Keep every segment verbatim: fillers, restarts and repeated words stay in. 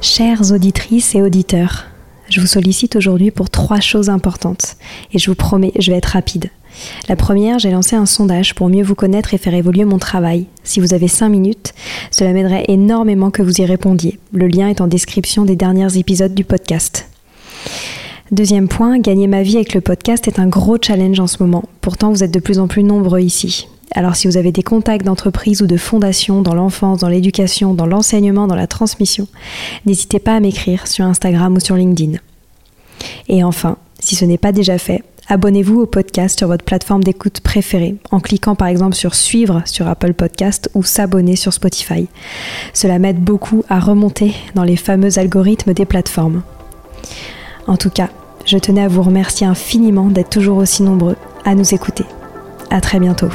Chères auditrices et auditeurs, je vous sollicite aujourd'hui pour trois choses importantes et je vous promets, je vais être rapide. La première, j'ai lancé un sondage pour mieux vous connaître et faire évoluer mon travail. Si vous avez cinq minutes, cela m'aiderait énormément que vous y répondiez. Le lien est en description des derniers épisodes du podcast. Deuxième point, gagner ma vie avec le podcast est un gros challenge en ce moment. Pourtant, vous êtes de plus en plus nombreux ici. Alors si vous avez des contacts d'entreprises ou de fondations dans l'enfance, dans l'éducation, dans l'enseignement, dans la transmission, n'hésitez pas à m'écrire sur Instagram ou sur LinkedIn. Et enfin, si ce n'est pas déjà fait, abonnez-vous au podcast sur votre plateforme d'écoute préférée en cliquant par exemple sur suivre sur Apple Podcast ou s'abonner sur Spotify. Cela m'aide beaucoup à remonter dans les fameux algorithmes des plateformes. En tout cas, je tenais à vous remercier infiniment d'être toujours aussi nombreux à nous écouter. À très bientôt.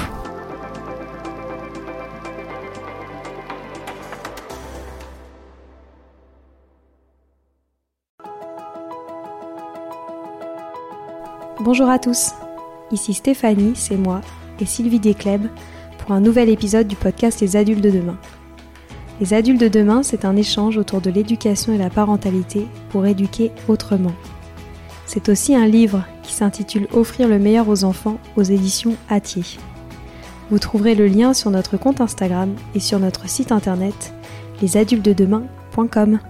Bonjour à tous, ici Stéphanie, c'est moi, et Sylvie Descleb pour un nouvel épisode du podcast Les Adultes de demain. Les Adultes de demain, c'est un échange autour de l'éducation et la parentalité pour éduquer autrement. C'est aussi un livre qui s'intitule Offrir le meilleur aux enfants aux éditions Hatier. Vous trouverez le lien sur notre compte Instagram et sur notre site internet les adultes de demain point com.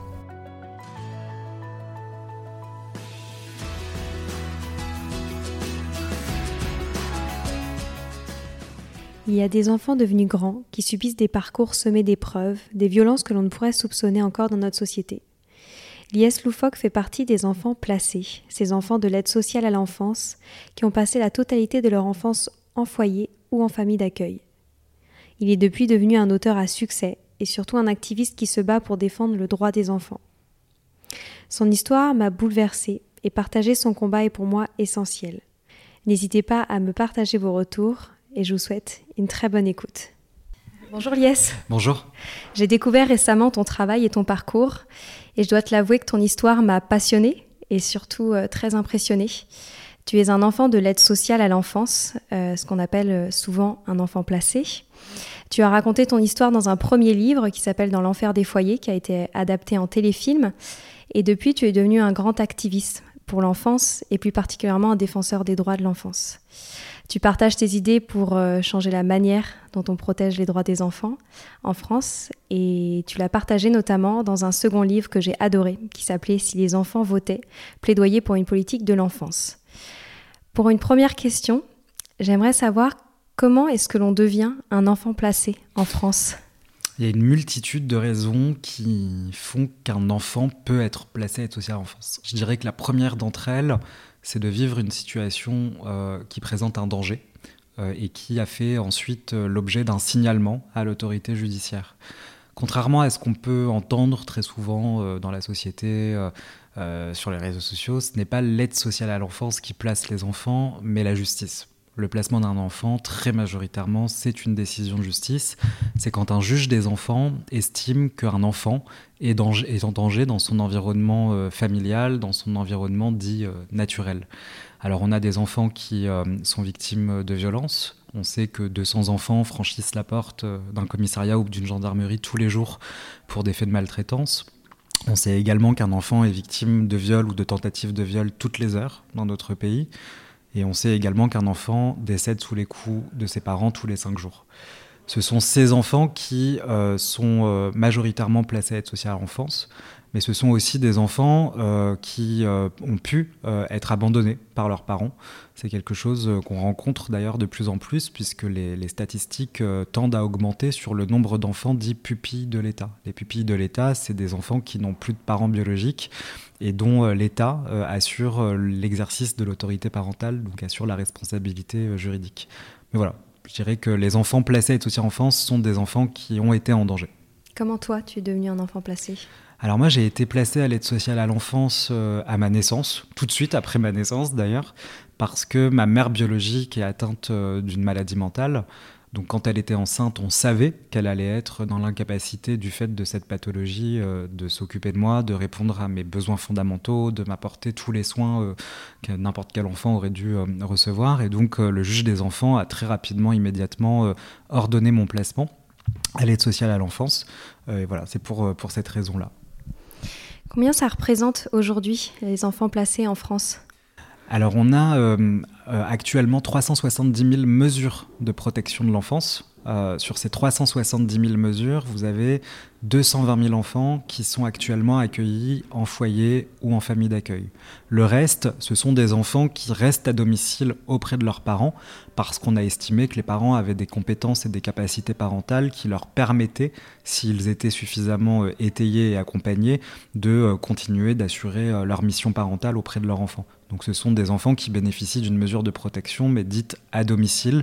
Il y a des enfants devenus grands qui subissent des parcours semés d'épreuves, des violences que l'on ne pourrait soupçonner encore dans notre société. Lies Loufoque fait partie des enfants placés, ces enfants de l'aide sociale à l'enfance qui ont passé la totalité de leur enfance en foyer ou en famille d'accueil. Il est depuis devenu un auteur à succès et surtout un activiste qui se bat pour défendre le droit des enfants. Son histoire m'a bouleversée et partager son combat est pour moi essentiel. N'hésitez pas à me partager vos retours et je vous souhaite une très bonne écoute. Bonjour Lies. Bonjour. J'ai découvert récemment ton travail et ton parcours et je dois te l'avouer que ton histoire m'a passionnée et surtout euh, très impressionnée. Tu es un enfant de l'aide sociale à l'enfance, euh, ce qu'on appelle souvent un enfant placé. Tu as raconté ton histoire dans un premier livre qui s'appelle Dans l'enfer des foyers, qui a été adapté en téléfilm. Et depuis, tu es devenu un grand activiste pour l'enfance et plus particulièrement un défenseur des droits de l'enfance. Tu partages tes idées pour euh, changer la manière dont on protège les droits des enfants en France et tu l'as partagé notamment dans un second livre que j'ai adoré qui s'appelait « Si les enfants votaient, plaidoyer pour une politique de l'enfance ». Pour une première question, j'aimerais savoir comment est-ce que l'on devient un enfant placé en France ? Il y a une multitude de raisons qui font qu'un enfant peut être placé à l'aide sociale à l'enfance. Je dirais que la première d'entre elles, c'est de vivre une situation euh, qui présente un danger euh, et qui a fait ensuite euh, l'objet d'un signalement à l'autorité judiciaire. Contrairement à ce qu'on peut entendre très souvent euh, dans la société, euh, euh, sur les réseaux sociaux, ce n'est pas l'aide sociale à l'enfance qui place les enfants, mais la justice. Le placement d'un enfant, très majoritairement, c'est une décision de justice. C'est quand un juge des enfants estime qu'un enfant est, danger, est en danger dans son environnement euh, familial, dans son environnement dit euh, naturel. Alors on a des enfants qui euh, sont victimes de violences. On sait que deux cents enfants franchissent la porte euh, d'un commissariat ou d'une gendarmerie tous les jours pour des faits de maltraitance. On sait également qu'un enfant est victime de viol ou de tentative de viol toutes les heures dans notre pays. Et on sait également qu'un enfant décède sous les coups de ses parents tous les cinq jours. Ce sont ces enfants qui euh, sont euh, majoritairement placés à l'aide sociale à l'enfance, mais ce sont aussi des enfants euh, qui euh, ont pu euh, être abandonnés par leurs parents. C'est quelque chose euh, qu'on rencontre d'ailleurs de plus en plus, puisque les, les statistiques euh, tendent à augmenter sur le nombre d'enfants dits pupilles de l'État. Les pupilles de l'État, c'est des enfants qui n'ont plus de parents biologiques, et dont euh, l'État euh, assure euh, l'exercice de l'autorité parentale, donc assure la responsabilité euh, juridique. Mais voilà, je dirais que les enfants placés à l'aide sociale à l'enfance sont des enfants qui ont été en danger. Comment toi, tu es devenu un enfant placé ? Alors moi, j'ai été placé à l'aide sociale à l'enfance euh, à ma naissance, tout de suite après ma naissance d'ailleurs, parce que ma mère biologique est atteinte euh, d'une maladie mentale. Donc quand elle était enceinte, on savait qu'elle allait être dans l'incapacité du fait de cette pathologie euh, de s'occuper de moi, de répondre à mes besoins fondamentaux, de m'apporter tous les soins euh, que n'importe quel enfant aurait dû euh, recevoir. Et donc euh, le juge des enfants a très rapidement, immédiatement euh, ordonné mon placement à l'aide sociale à l'enfance. Euh, et voilà, c'est pour, pour cette raison-là. Combien ça représente aujourd'hui les enfants placés en France ? Alors on a euh, euh, actuellement trois cent soixante-dix mille mesures de protection de l'enfance. Euh, sur ces trois cent soixante-dix mille mesures, vous avez deux cent vingt mille enfants qui sont actuellement accueillis en foyer ou en famille d'accueil. Le reste, ce sont des enfants qui restent à domicile auprès de leurs parents parce qu'on a estimé que les parents avaient des compétences et des capacités parentales qui leur permettaient, s'ils étaient suffisamment euh, étayés et accompagnés, de euh, continuer d'assurer euh, leur mission parentale auprès de leur enfant. Donc ce sont des enfants qui bénéficient d'une mesure de protection, mais dite à domicile.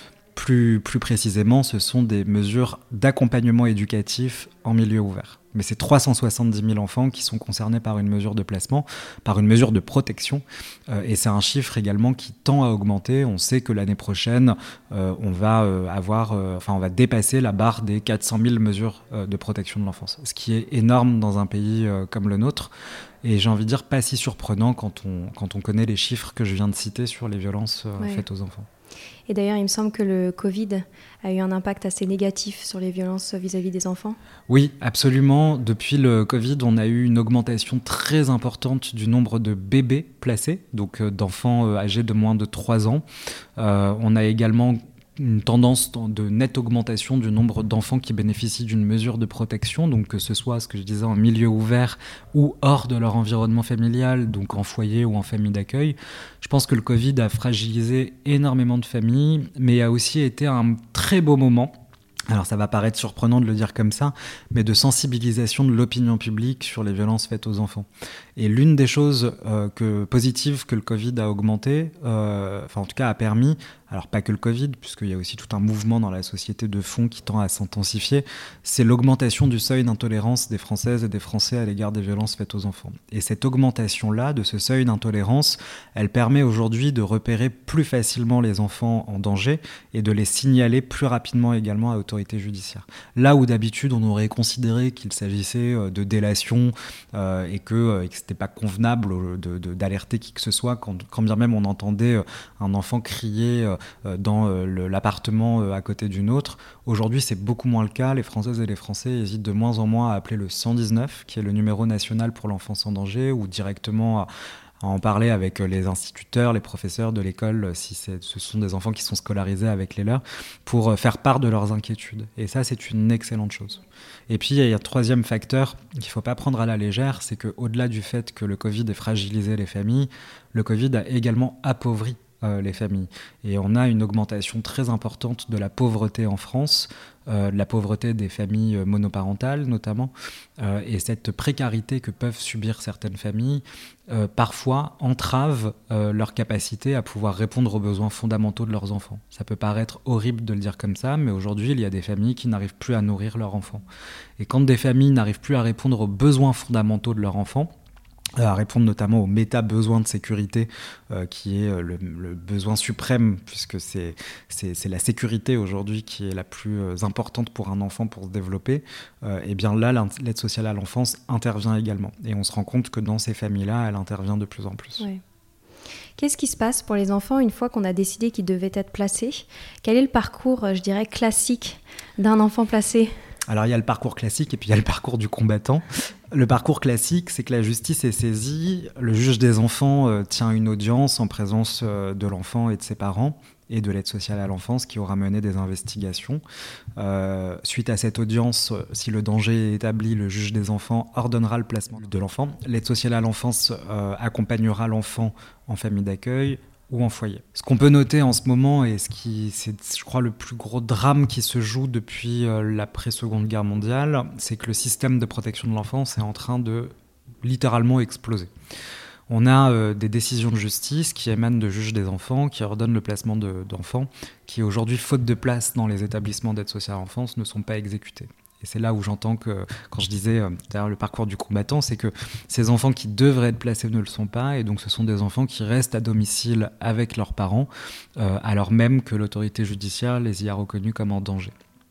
Plus, plus précisément, ce sont des mesures d'accompagnement éducatif en milieu ouvert. Mais c'est trois cent soixante-dix mille enfants qui sont concernés par une mesure de placement, par une mesure de protection. Euh, et c'est un chiffre également qui tend à augmenter. On sait que l'année prochaine, euh, on va euh, avoir, euh, enfin, on va dépasser la barre des quatre cent mille mesures euh, de protection de l'enfance. Ce qui est énorme dans un pays euh, comme le nôtre. Et j'ai envie de dire pas si surprenant quand on, quand on connaît les chiffres que je viens de citer sur les violences euh, ouais. faites aux enfants. Et d'ailleurs, il me semble que le Covid a eu un impact assez négatif sur les violences vis-à-vis des enfants. Oui, absolument. Depuis le Covid, on a eu une augmentation très importante du nombre de bébés placés, donc euh, d'enfants euh, âgés de moins de trois ans. Euh, on a également une tendance de nette augmentation du nombre d'enfants qui bénéficient d'une mesure de protection, donc que ce soit, ce que je disais, en milieu ouvert ou hors de leur environnement familial, donc en foyer ou en famille d'accueil. Je pense que le Covid a fragilisé énormément de familles, mais a aussi été un très beau moment. Alors ça va paraître surprenant de le dire comme ça, mais de sensibilisation de l'opinion publique sur les violences faites aux enfants. Et l'une des choses euh, que, positives que le Covid a augmenté, euh, enfin en tout cas a permis, alors pas que le Covid, puisqu'il y a aussi tout un mouvement dans la société de fond qui tend à s'intensifier, c'est l'augmentation du seuil d'intolérance des Françaises et des Français à l'égard des violences faites aux enfants. Et cette augmentation-là, de ce seuil d'intolérance, elle permet aujourd'hui de repérer plus facilement les enfants en danger et de les signaler plus rapidement également à l'autorité judiciaire. Là où d'habitude on aurait considéré qu'il s'agissait de délation euh, et que, euh, et que c'était pas convenable de, de, d'alerter qui que ce soit, quand, quand bien même on entendait un enfant crier euh, dans euh, le, l'appartement euh, à côté d'une autre. Aujourd'hui, c'est beaucoup moins le cas. Les Françaises et les Français hésitent de moins en moins à appeler le cent dix-neuf, qui est le numéro national pour l'enfance en danger, ou directement à à en parler avec les instituteurs, les professeurs de l'école, si c'est, ce sont des enfants qui sont scolarisés avec les leurs, pour faire part de leurs inquiétudes. Et ça, c'est une excellente chose. Et puis, il y a un troisième facteur qu'il ne faut pas prendre à la légère, c'est qu'au-delà du fait que le Covid ait fragilisé les familles, le Covid a également appauvri euh, les familles. Et on a une augmentation très importante de la pauvreté en France, Euh, de la pauvreté des familles monoparentales notamment, euh, et cette précarité que peuvent subir certaines familles euh, parfois entrave euh, leur capacité à pouvoir répondre aux besoins fondamentaux de leurs enfants. Ça peut paraître horrible de le dire comme ça, mais aujourd'hui il y a des familles qui n'arrivent plus à nourrir leurs enfants. Et quand des familles n'arrivent plus à répondre aux besoins fondamentaux de leurs enfants, à répondre notamment aux méta-besoins de sécurité, euh, qui est le, le besoin suprême, puisque c'est, c'est, c'est la sécurité aujourd'hui qui est la plus euh, importante pour un enfant pour se développer, euh, et bien là, l'aide sociale à l'enfance intervient également. Et on se rend compte que dans ces familles-là, elle intervient de plus en plus. Ouais. Qu'est-ce qui se passe pour les enfants une fois qu'on a décidé qu'ils devaient être placés ? Quel est le parcours, je dirais, classique d'un enfant placé ? Alors il y a le parcours classique et puis il y a le parcours du combattant. Le parcours classique, c'est que la justice est saisie, le juge des enfants euh, tient une audience en présence euh, de l'enfant et de ses parents et de l'aide sociale à l'enfance qui aura mené des investigations. Euh, suite à cette audience, si le danger est établi, le juge des enfants ordonnera le placement de l'enfant. L'aide sociale à l'enfance euh, accompagnera l'enfant en famille d'accueil ou en foyer. Ce qu'on peut noter en ce moment, et ce qui, c'est, je crois, le plus gros drame qui se joue depuis euh, l'après-Seconde Guerre mondiale, c'est que le système de protection de l'enfance est en train de littéralement exploser. On a euh, des décisions de justice qui émanent de juges des enfants, qui ordonnent le placement de, d'enfants, qui aujourd'hui, faute de place dans les établissements d'aide sociale à l'enfance, ne sont pas exécutés. Et c'est là où j'entends que, quand je disais euh, derrière le parcours du combattant, c'est que ces enfants qui devraient être placés ne le sont pas, et donc ce sont des enfants qui restent à domicile avec leurs parents, euh, alors même que l'autorité judiciaire les y a reconnus comme en danger.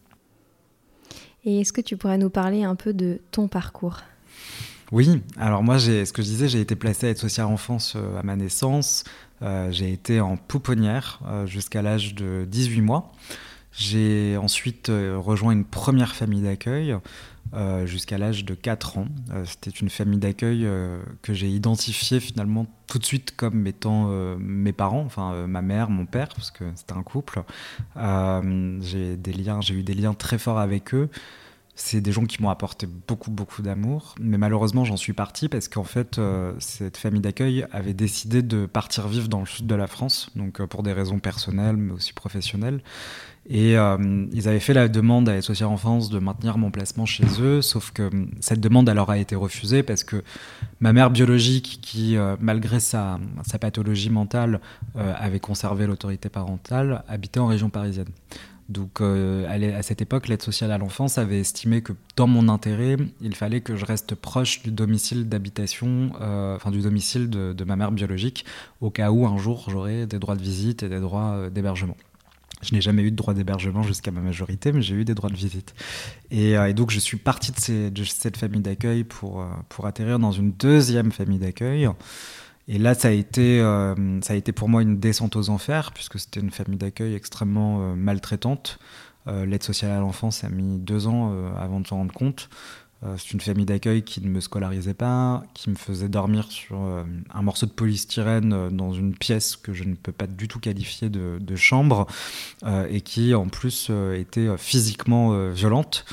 Et est-ce que tu pourrais nous parler un peu de ton parcours ? Oui, alors moi, j'ai, ce que je disais, j'ai été placé à aide sociale à l'enfance euh, à ma naissance. Euh, j'ai été en pouponnière euh, jusqu'à l'âge de dix-huit mois. J'ai ensuite euh, rejoint une première famille d'accueil euh, jusqu'à l'âge de quatre ans. Euh, c'était une famille d'accueil euh, que j'ai identifiée finalement tout de suite comme étant euh, mes parents, enfin euh, ma mère, mon père, parce que c'était un couple. Euh, j'ai des liens, j'ai eu des liens très forts avec eux. C'est des gens qui m'ont apporté beaucoup, beaucoup d'amour. Mais malheureusement, j'en suis parti parce qu'en fait, euh, cette famille d'accueil avait décidé de partir vivre dans le sud de la France, donc euh, pour des raisons personnelles, mais aussi professionnelles. Et euh, ils avaient fait la demande à Aide sociale enfance de maintenir mon placement chez eux, sauf que euh, cette demande elle leur a été refusée parce que ma mère biologique, qui euh, malgré sa, sa pathologie mentale euh, avait conservé l'autorité parentale, habitait en région parisienne. Donc euh, à cette époque, l'aide sociale à l'enfance avait estimé que dans mon intérêt, il fallait que je reste proche du domicile d'habitation, euh, enfin du domicile de, de ma mère biologique, au cas où un jour j'aurais des droits de visite et des droits euh, d'hébergement. Je n'ai jamais eu de droit d'hébergement jusqu'à ma majorité, mais j'ai eu des droits de visite. Et, euh, et donc je suis parti de, ces, de cette famille d'accueil pour, euh, pour atterrir dans une deuxième famille d'accueil. Et là, ça a été, euh, ça a été pour moi une descente aux enfers, puisque c'était une famille d'accueil extrêmement euh, maltraitante. Euh, l'aide sociale à l'enfance a mis deux ans euh, avant de s'en rendre compte. Euh, c'est une famille d'accueil qui ne me scolarisait pas, qui me faisait dormir sur euh, un morceau de polystyrène euh, dans une pièce que je ne peux pas du tout qualifier de, de chambre, euh, et qui en plus euh, était euh, physiquement euh, violente.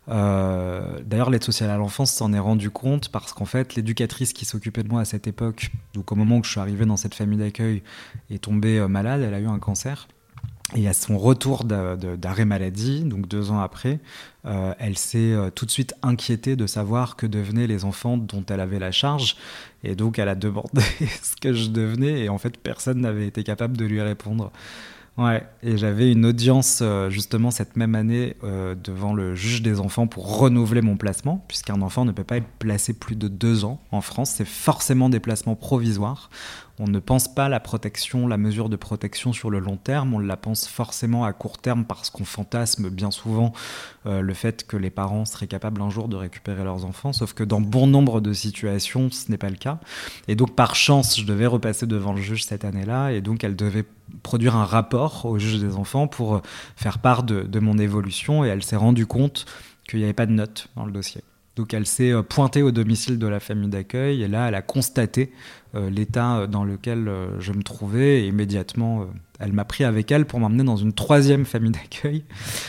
Euh, d'ailleurs, l'aide sociale à l'enfance s'en est rendu compte parce qu'en fait, l'éducatrice qui s'occupait de moi à cette époque, donc au moment où je suis arrivé dans cette famille d'accueil, est tombée euh, malade, elle a eu un cancer. Et à son retour d'arrêt maladie, donc deux ans après, euh, elle s'est euh, tout de suite inquiétée de savoir que devenaient les enfants dont elle avait la charge. Et donc, elle a demandé ce que je devenais. Et en fait, personne n'avait été capable de lui répondre. Ouais, et j'avais une audience euh, justement cette même année euh, devant le juge des enfants pour renouveler mon placement, puisqu'un enfant ne peut pas être placé plus de deux ans en France, c'est forcément des placements provisoires. On ne pense pas la protection, la mesure de protection sur le long terme, on la pense forcément à court terme parce qu'on fantasme bien souvent euh, le fait que les parents seraient capables un jour de récupérer leurs enfants, sauf que dans bon nombre de situations, ce n'est pas le cas. Et donc par chance, je devais repasser devant le juge cette année-là, et donc elle devait produire un rapport au juge des enfants pour faire part de, de mon évolution, et elle s'est rendue compte qu'il n'y avait pas de notes dans le dossier. Donc elle s'est pointée au domicile de la famille d'accueil, et là elle a constaté euh, l'état dans lequel euh, je me trouvais, et immédiatement euh, elle m'a pris avec elle pour m'emmener dans une troisième famille d'accueil.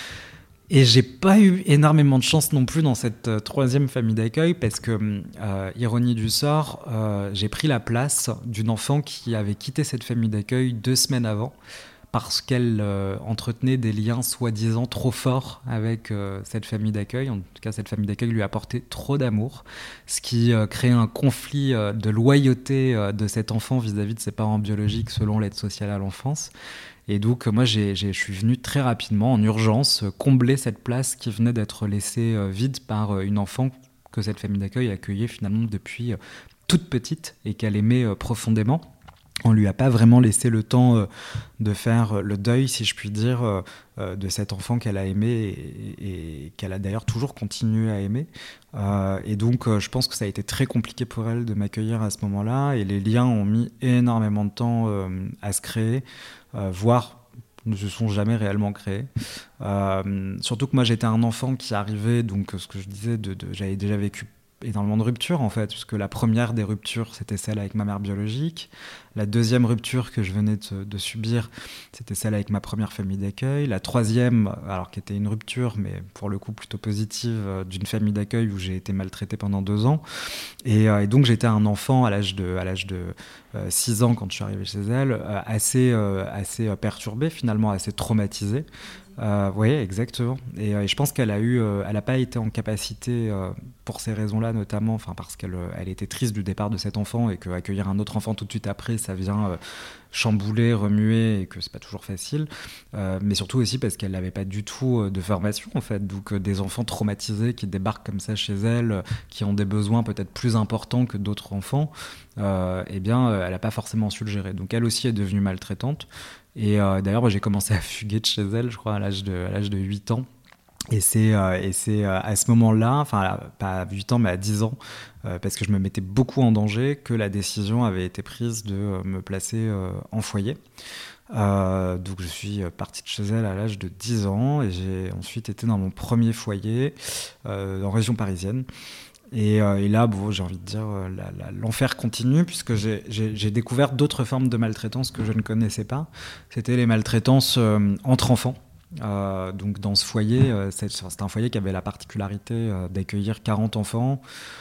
Et j'ai pas eu énormément de chance non plus dans cette euh, troisième famille d'accueil parce que, euh, ironie du sort, euh, j'ai pris la place d'une enfant qui avait quitté cette famille d'accueil deux semaines avant parce qu'elle euh, entretenait des liens soi-disant trop forts avec euh, cette famille d'accueil. En tout cas, cette famille d'accueil lui apportait trop d'amour, ce qui euh, créait un conflit euh, de loyauté euh, de cet enfant vis-à-vis de ses parents biologiques selon l'aide sociale à l'enfance. Et donc, moi, j'ai, j'ai, je suis venu très rapidement, en urgence, combler cette place qui venait d'être laissée euh, vide par euh, une enfant que cette famille d'accueil accueillait finalement depuis euh, toute petite et qu'elle aimait euh, profondément. On ne lui a pas vraiment laissé le temps euh, de faire le deuil, si je puis dire, euh, euh, de cet enfant qu'elle a aimé et, et qu'elle a d'ailleurs toujours continué à aimer. Euh, et donc, euh, je pense que ça a été très compliqué pour elle de m'accueillir à ce moment-là. Et les liens ont mis énormément de temps euh, à se créer, euh, voire ne se sont jamais réellement créés. Euh, surtout que moi, j'étais un enfant qui arrivait, donc ce que je disais, de, de, j'avais déjà vécu énormément de ruptures en fait, puisque la première des ruptures c'était celle avec ma mère biologique, la deuxième rupture que je venais de, de subir c'était celle avec ma première famille d'accueil, la troisième, alors qui était une rupture mais pour le coup plutôt positive, d'une famille d'accueil où j'ai été maltraité pendant deux ans, et, et donc j'étais un enfant à l'âge de, à l'âge de euh, six ans quand je suis arrivé chez elle, euh, assez, euh, assez perturbé finalement, assez traumatisé. Euh, oui, exactement. Et, euh, et je pense qu'elle a eu, euh, elle n'a pas été en capacité, euh, pour ces raisons-là notamment, enfin parce qu'elle, euh, elle était triste du départ de cet enfant et qu'accueillir un autre enfant tout de suite après, ça vient euh, chambouler, remuer et que c'est pas toujours facile. Euh, mais surtout aussi parce qu'elle n'avait pas du tout euh, de formation en fait. Donc euh, des enfants traumatisés qui débarquent comme ça chez elle, euh, qui ont des besoins peut-être plus importants que d'autres enfants, euh, eh bien, euh, elle n'a pas forcément su le gérer. Donc elle aussi est devenue maltraitante. Et euh, d'ailleurs, moi, j'ai commencé à fuguer de chez elle, je crois, à l'âge de, à l'âge de huit ans. Et c'est, euh, et c'est euh, à ce moment-là, enfin, pas à huit ans, mais à dix ans, euh, parce que je me mettais beaucoup en danger, que la décision avait été prise de euh, me placer euh, en foyer. Euh, donc je suis parti de chez elle à l'âge de dix ans et j'ai ensuite été dans mon premier foyer euh, en région parisienne. Et, euh, et là, bon, j'ai envie de dire, euh, la, la, l'enfer continue puisque j'ai, j'ai, j'ai découvert d'autres formes de maltraitance que je ne connaissais pas. C'était les maltraitances euh, entre enfants. Euh, donc dans ce foyer, euh, c'est, c'est un foyer qui avait la particularité euh, d'accueillir quarante enfants.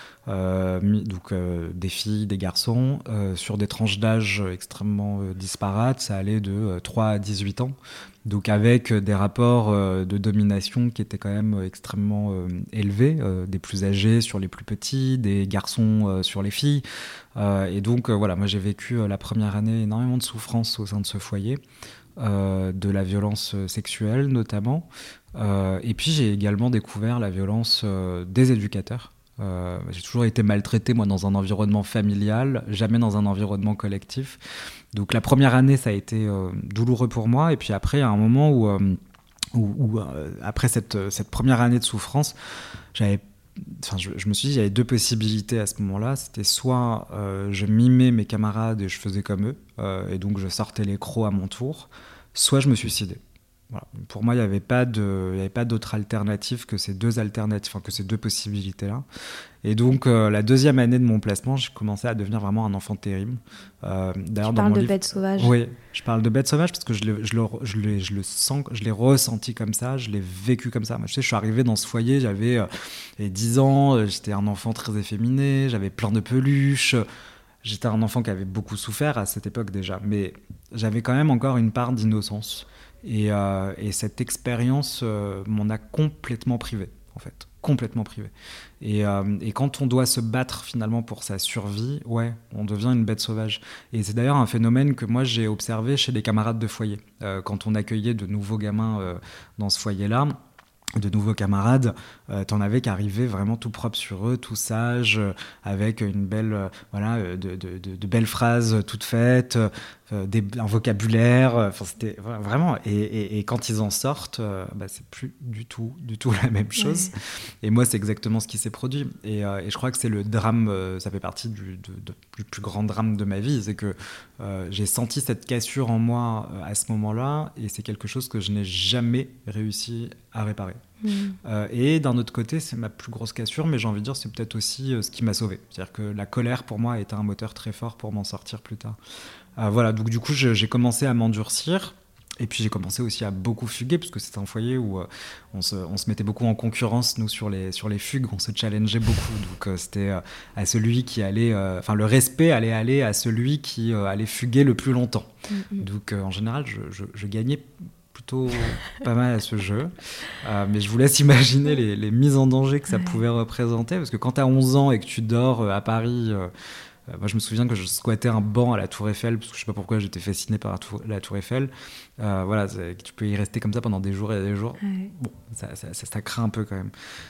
Euh, donc euh, des filles, des garçons, euh, sur des tranches d'âge extrêmement euh, disparates, ça allait de euh, trois à dix-huit ans, donc avec euh, des rapports euh, de domination qui étaient quand même euh, extrêmement euh, élevés, euh, des plus âgés sur les plus petits, des garçons euh, sur les filles, euh, et donc euh, voilà, moi j'ai vécu euh, la première année énormément de souffrance au sein de ce foyer, euh, de la violence sexuelle notamment, euh, et puis j'ai également découvert la violence euh, des éducateurs. Euh, j'ai toujours été maltraité, moi, dans un environnement familial, jamais dans un environnement collectif. Donc la première année, ça a été euh, douloureux pour moi. Et puis après, il y a un moment où, euh, où, où euh, après cette, cette première année de souffrance, j'avais, enfin, je, je me suis dit, il y avait deux possibilités à ce moment-là. C'était soit euh, je mimais mes camarades et je faisais comme eux, euh, et donc je sortais les crocs à mon tour, soit je me suicidais. Voilà. Pour moi, il n'y avait pas de, il y avait pas d'autre alternative que ces deux alternatives, enfin, que ces deux possibilités-là. Et donc, euh, la deuxième année de mon placement, j'ai commencé à devenir vraiment un enfant terrible. Euh, d'ailleurs, tu dans parles mon de livre, bête sauvage. Oui, je parle de bête sauvage parce que je, le, je, le, je, le, je le sens, je l'ai ressenti comme ça, je l'ai vécu comme ça. Moi, je sais, je suis arrivé dans ce foyer, j'avais euh, dix ans, euh, j'étais un enfant très efféminé, j'avais plein de peluches. J'étais un enfant qui avait beaucoup souffert à cette époque déjà, mais j'avais quand même encore une part d'innocence. Et, euh, et cette expérience euh, m'en a complètement privé, en fait. Complètement privé. Et, euh, et quand on doit se battre finalement pour sa survie, ouais, on devient une bête sauvage. Et c'est d'ailleurs un phénomène que moi j'ai observé chez des camarades de foyer. Euh, quand on accueillait de nouveaux gamins euh, dans ce foyer-là, de nouveaux camarades, euh, t'en avais qui arrivaient vraiment tout propre sur eux, tout sages, euh, avec une belle, euh, voilà, euh, de, de, de, de belles phrases toutes faites, euh, des, un vocabulaire, enfin euh, c'était vraiment. Et, et, et quand ils en sortent, euh, bah, c'est plus du tout, du tout la même chose. Ouais. Et moi, c'est exactement ce qui s'est produit. Et, euh, et je crois que c'est le drame, euh, ça fait partie du, de, de, du plus grand drame de ma vie, c'est que euh, j'ai senti cette cassure en moi euh, à ce moment-là, et c'est quelque chose que je n'ai jamais réussi à réparer. Mmh. Euh, et d'un autre côté, c'est ma plus grosse cassure, mais j'ai envie de dire c'est peut-être aussi euh, ce qui m'a sauvé. C'est-à-dire que la colère, pour moi, a été un moteur très fort pour m'en sortir plus tard. Euh, voilà, donc du coup, je, j'ai commencé à m'endurcir. Et puis j'ai commencé aussi à beaucoup fuguer, parce que c'est un foyer où euh, on, se, on se mettait beaucoup en concurrence, nous, sur les, sur les fugues, on se challengeait beaucoup. Donc euh, c'était euh, à celui qui allait... Enfin, euh, le respect allait aller à celui qui euh, allait fuguer le plus longtemps. Mm-hmm. Donc euh, en général, je, je, je gagnais plutôt pas mal à ce jeu. Euh, mais je vous laisse imaginer les, les mises en danger que ça ouais. pouvait représenter, parce que quand t'as onze ans et que tu dors euh, à Paris... Euh, Euh, moi, je me souviens que je squattais un banc à la Tour Eiffel, parce que je sais pas pourquoi j'étais fasciné par la Tour, la tour Eiffel. Euh, voilà, tu peux y rester comme ça pendant des jours et des jours. Ouais. Bon, ça, ça, ça, ça craint un peu quand même.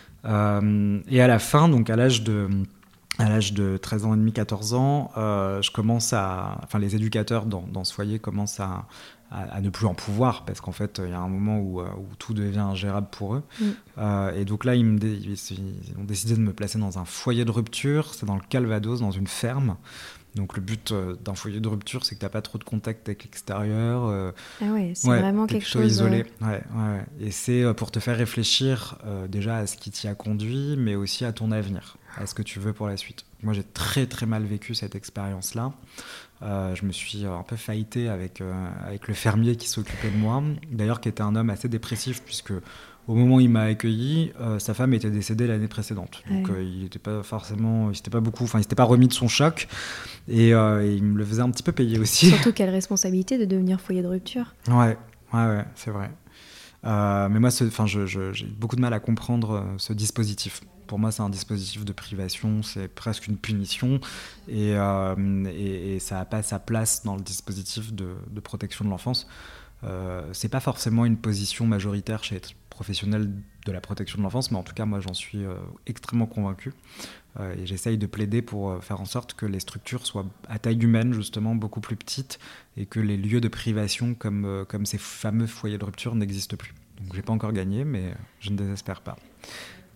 Euh, et à la fin, donc à l'âge de, à l'âge de treize ans et demi, quatorze ans, euh, je commence à, enfin, les éducateurs dans, dans ce foyer commencent à, à, à ne plus en pouvoir, parce qu'en fait, il y a un moment où, où tout devient ingérable pour eux. Mm. Euh, et donc là, ils, me dé- ils ont décidé de me placer dans un foyer de rupture. C'est dans le Calvados, dans une ferme. Donc le but euh, d'un foyer de rupture, c'est que tu n'as pas trop de contact avec l'extérieur. Euh, ah ouais, c'est ouais, vraiment quelque chose... isolé. Euh... Ouais, ouais, ouais. Et c'est pour te faire réfléchir euh, déjà à ce qui t'y a conduit, mais aussi à ton avenir, à ce que tu veux pour la suite. Moi, j'ai très très mal vécu cette expérience-là. Euh, je me suis un peu fighté avec, euh, avec le fermier qui s'occupait de moi, d'ailleurs qui était un homme assez dépressif, puisque au moment où il m'a accueilli, euh, sa femme était décédée l'année précédente. Donc ouais. euh, il n'était pas forcément, il s'était pas beaucoup, enfin il s'était pas remis de son choc, et, euh, et il me le faisait un petit peu payer aussi. Surtout quelle responsabilité de devenir foyer de rupture. Ouais, ouais, ouais, c'est vrai. Euh, mais moi, enfin, je, je, j'ai beaucoup de mal à comprendre euh, ce dispositif. Pour moi, c'est un dispositif de privation, c'est presque une punition, et, euh, et, et ça n'a pas sa place dans le dispositif de, de protection de l'enfance. Euh, c'est pas forcément une position majoritaire chez les professionnels de la protection de l'enfance, mais en tout cas, moi, j'en suis euh, extrêmement convaincu. Euh, et j'essaye de plaider pour euh, faire en sorte que les structures soient à taille humaine, justement, beaucoup plus petites, et que les lieux de privation, comme, euh, comme ces fameux foyers de rupture, n'existent plus. Donc, j'ai pas encore gagné, mais je ne désespère pas.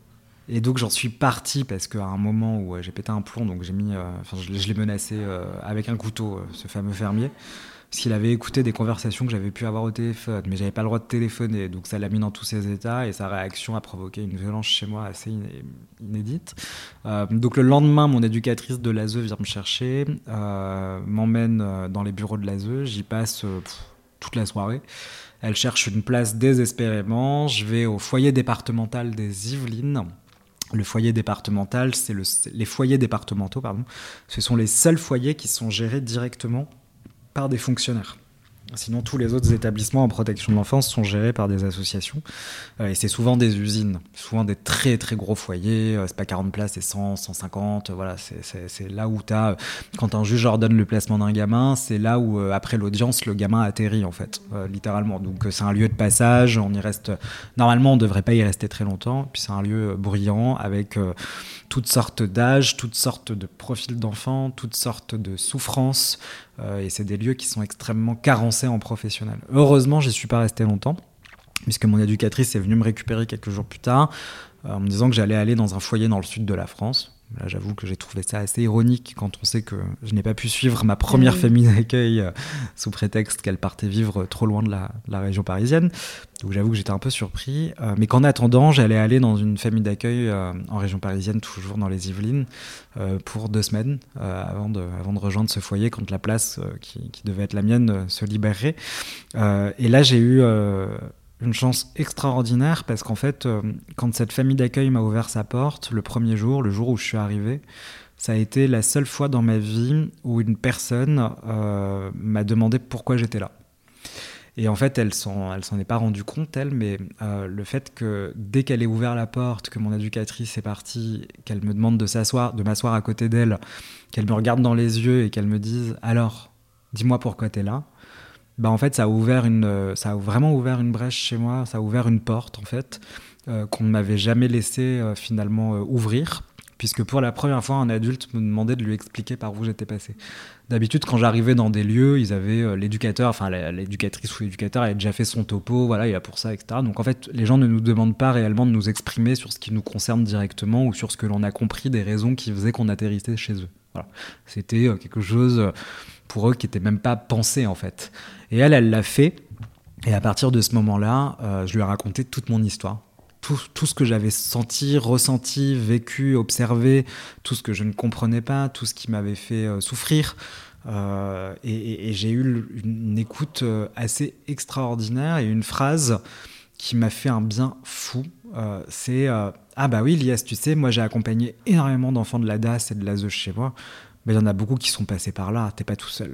Et donc j'en suis parti parce qu'à un moment où j'ai pété un plomb, donc j'ai mis, euh, enfin je, je l'ai menacé euh, avec un couteau, euh, ce fameux fermier, parce qu'il avait écouté des conversations que j'avais pu avoir au téléphone, mais j'avais pas le droit de téléphoner, donc ça l'a mis dans tous ses états et sa réaction a provoqué une violence chez moi assez iné- inédite. Euh, donc le lendemain, mon éducatrice de l'A S E vient me chercher, euh, m'emmène euh, dans les bureaux de l'A S E, j'y passe euh, pff, toute la soirée. Elle cherche une place désespérément. Je vais au foyer départemental des Yvelines. Le foyer départemental, c'est le, les foyers départementaux, pardon. Ce sont les seuls foyers qui sont gérés directement par des fonctionnaires. Sinon, tous les autres établissements en protection de l'enfance sont gérés par des associations. Euh, et c'est souvent des usines, souvent des très très gros foyers. Euh, c'est pas quarante places, c'est cent, cent cinquante. Voilà, c'est, c'est, c'est là où t'as, euh, quand un juge ordonne le placement d'un gamin, c'est là où, euh, après l'audience, le gamin atterrit, en fait, euh, littéralement. Donc, euh, c'est un lieu de passage. On y reste. Normalement, on devrait pas y rester très longtemps. Puis, c'est un lieu euh, bruyant avec euh, toutes sortes d'âges, toutes sortes de profils d'enfants, toutes sortes de souffrances. Euh, et c'est des lieux qui sont extrêmement carencés en professionnels. Heureusement, j'y suis pas resté longtemps, puisque mon éducatrice est venue me récupérer quelques jours plus tard, euh, en me disant que j'allais aller dans un foyer dans le sud de la France. Là, j'avoue que j'ai trouvé ça assez ironique quand on sait que je n'ai pas pu suivre ma première mmh. famille d'accueil euh, sous prétexte qu'elle partait vivre trop loin de la, de la région parisienne. Donc j'avoue que j'étais un peu surpris. Euh, mais qu'en attendant, j'allais aller dans une famille d'accueil euh, en région parisienne, toujours dans les Yvelines, euh, pour deux semaines euh, avant, de, avant de rejoindre ce foyer quand la place euh, qui, qui devait être la mienne euh, se libérerait. Euh, et là, j'ai eu... Euh, une chance extraordinaire parce qu'en fait, euh, quand cette famille d'accueil m'a ouvert sa porte, le premier jour, le jour où je suis arrivé, ça a été la seule fois dans ma vie où une personne euh, m'a demandé pourquoi j'étais là. Et en fait, elle s'en, elle s'en est pas rendue compte, elle, mais euh, le fait que dès qu'elle ait ouvert la porte, que mon éducatrice est partie, qu'elle me demande de s'asseoir, de m'asseoir à côté d'elle, qu'elle me regarde dans les yeux et qu'elle me dise « Alors, dis-moi pourquoi t'es là ?» Bah en fait, ça a ouvert une, ça a vraiment ouvert une brèche chez moi, ça a ouvert une porte en fait euh, qu'on ne m'avait jamais laissé euh, finalement euh, ouvrir, puisque pour la première fois, un adulte me demandait de lui expliquer par où j'étais passé. D'habitude, quand j'arrivais dans des lieux, ils avaient euh, l'éducateur, enfin la, l'éducatrice ou l'éducateur avait déjà fait son topo, voilà, il est là pour ça, et cetera. Donc en fait, les gens ne nous demandent pas réellement de nous exprimer sur ce qui nous concerne directement ou sur ce que l'on a compris des raisons qui faisaient qu'on atterrissait chez eux. Voilà. C'était euh, quelque chose euh, pour eux qui n'était même pas pensé en fait. Et elle, elle l'a fait. Et à partir de ce moment-là, euh, je lui ai raconté toute mon histoire. Tout, tout ce que j'avais senti, ressenti, vécu, observé, tout ce que je ne comprenais pas, tout ce qui m'avait fait euh, souffrir. Euh, et, et, et j'ai eu une, une écoute euh, assez extraordinaire et une phrase qui m'a fait un bien fou. Euh, c'est euh, « Ah bah oui, Lies, tu sais, moi j'ai accompagné énormément d'enfants de l'A D A S et de l'A S E chez moi. Mais il y en a beaucoup qui sont passés par là, t'es pas tout seul. »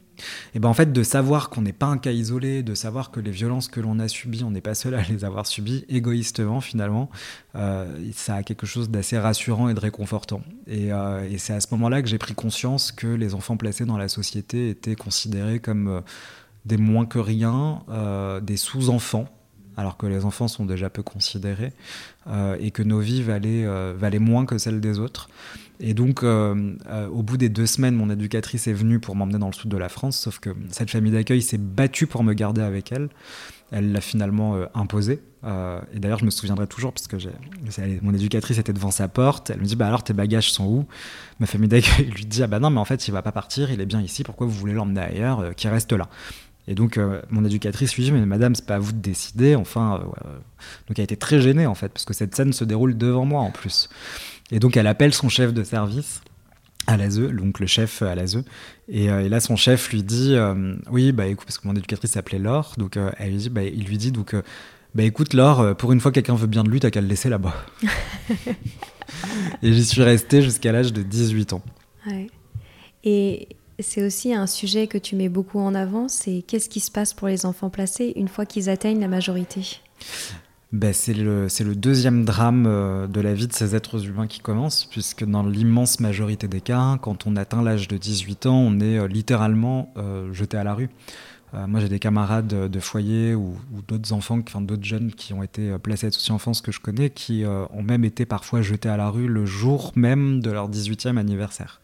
Et ben en fait, de savoir qu'on n'est pas un cas isolé, de savoir que les violences que l'on a subies, on n'est pas seul à les avoir subies, égoïstement finalement, euh, ça a quelque chose d'assez rassurant et de réconfortant. Et, euh, et c'est à ce moment-là que j'ai pris conscience que les enfants placés dans la société étaient considérés comme euh, des moins que rien, euh, des sous-enfants, alors que les enfants sont déjà peu considérés, euh, et que nos vies valaient, euh, valaient moins que celles des autres. Et donc, euh, euh, au bout des deux semaines, mon éducatrice est venue pour m'emmener dans le sud de la France, sauf que cette famille d'accueil s'est battue pour me garder avec elle. Elle l'a finalement euh, imposée. Euh, et d'ailleurs, je me souviendrai toujours, parce que j'ai, mon éducatrice était devant sa porte. Elle me dit, bah alors, tes bagages sont où ? Ma famille d'accueil lui dit, ah bah non, mais en fait, il va pas partir, il est bien ici, pourquoi vous voulez l'emmener ailleurs, euh, qu'il reste là ? Et donc, euh, mon éducatrice lui dit « Mais madame, c'est pas à vous de décider. » Enfin, euh, ouais. Donc, elle était très gênée, en fait, parce que cette scène se déroule devant moi, en plus. Et donc, elle appelle son chef de service à l'A S E, donc le chef à l'A S E. Et, euh, et là, son chef lui dit euh, « Oui, bah écoute, parce que mon éducatrice s'appelait Laure. » Donc, euh, elle lui dit, bah, il lui dit donc, euh, bah écoute, Laure, pour une fois, quelqu'un veut bien de lui, t'as qu'à le laisser là-bas. » Et j'y suis resté jusqu'à l'âge de dix-huit ans. Ouais. Et... c'est aussi un sujet que tu mets beaucoup en avant, c'est qu'est-ce qui se passe pour les enfants placés une fois qu'ils atteignent la majorité ? Ben, c'est, le, c'est le deuxième drame euh, de la vie de ces êtres humains qui commence, puisque dans l'immense majorité des cas, quand on atteint l'âge de dix-huit ans, on est euh, littéralement euh, jeté à la rue. Euh, moi, j'ai des camarades de foyer ou, ou d'autres enfants, enfin d'autres jeunes qui ont été placés à l'aide sociale enfance que je connais, qui euh, ont même été parfois jetés à la rue le jour même de leur dix-huitième anniversaire.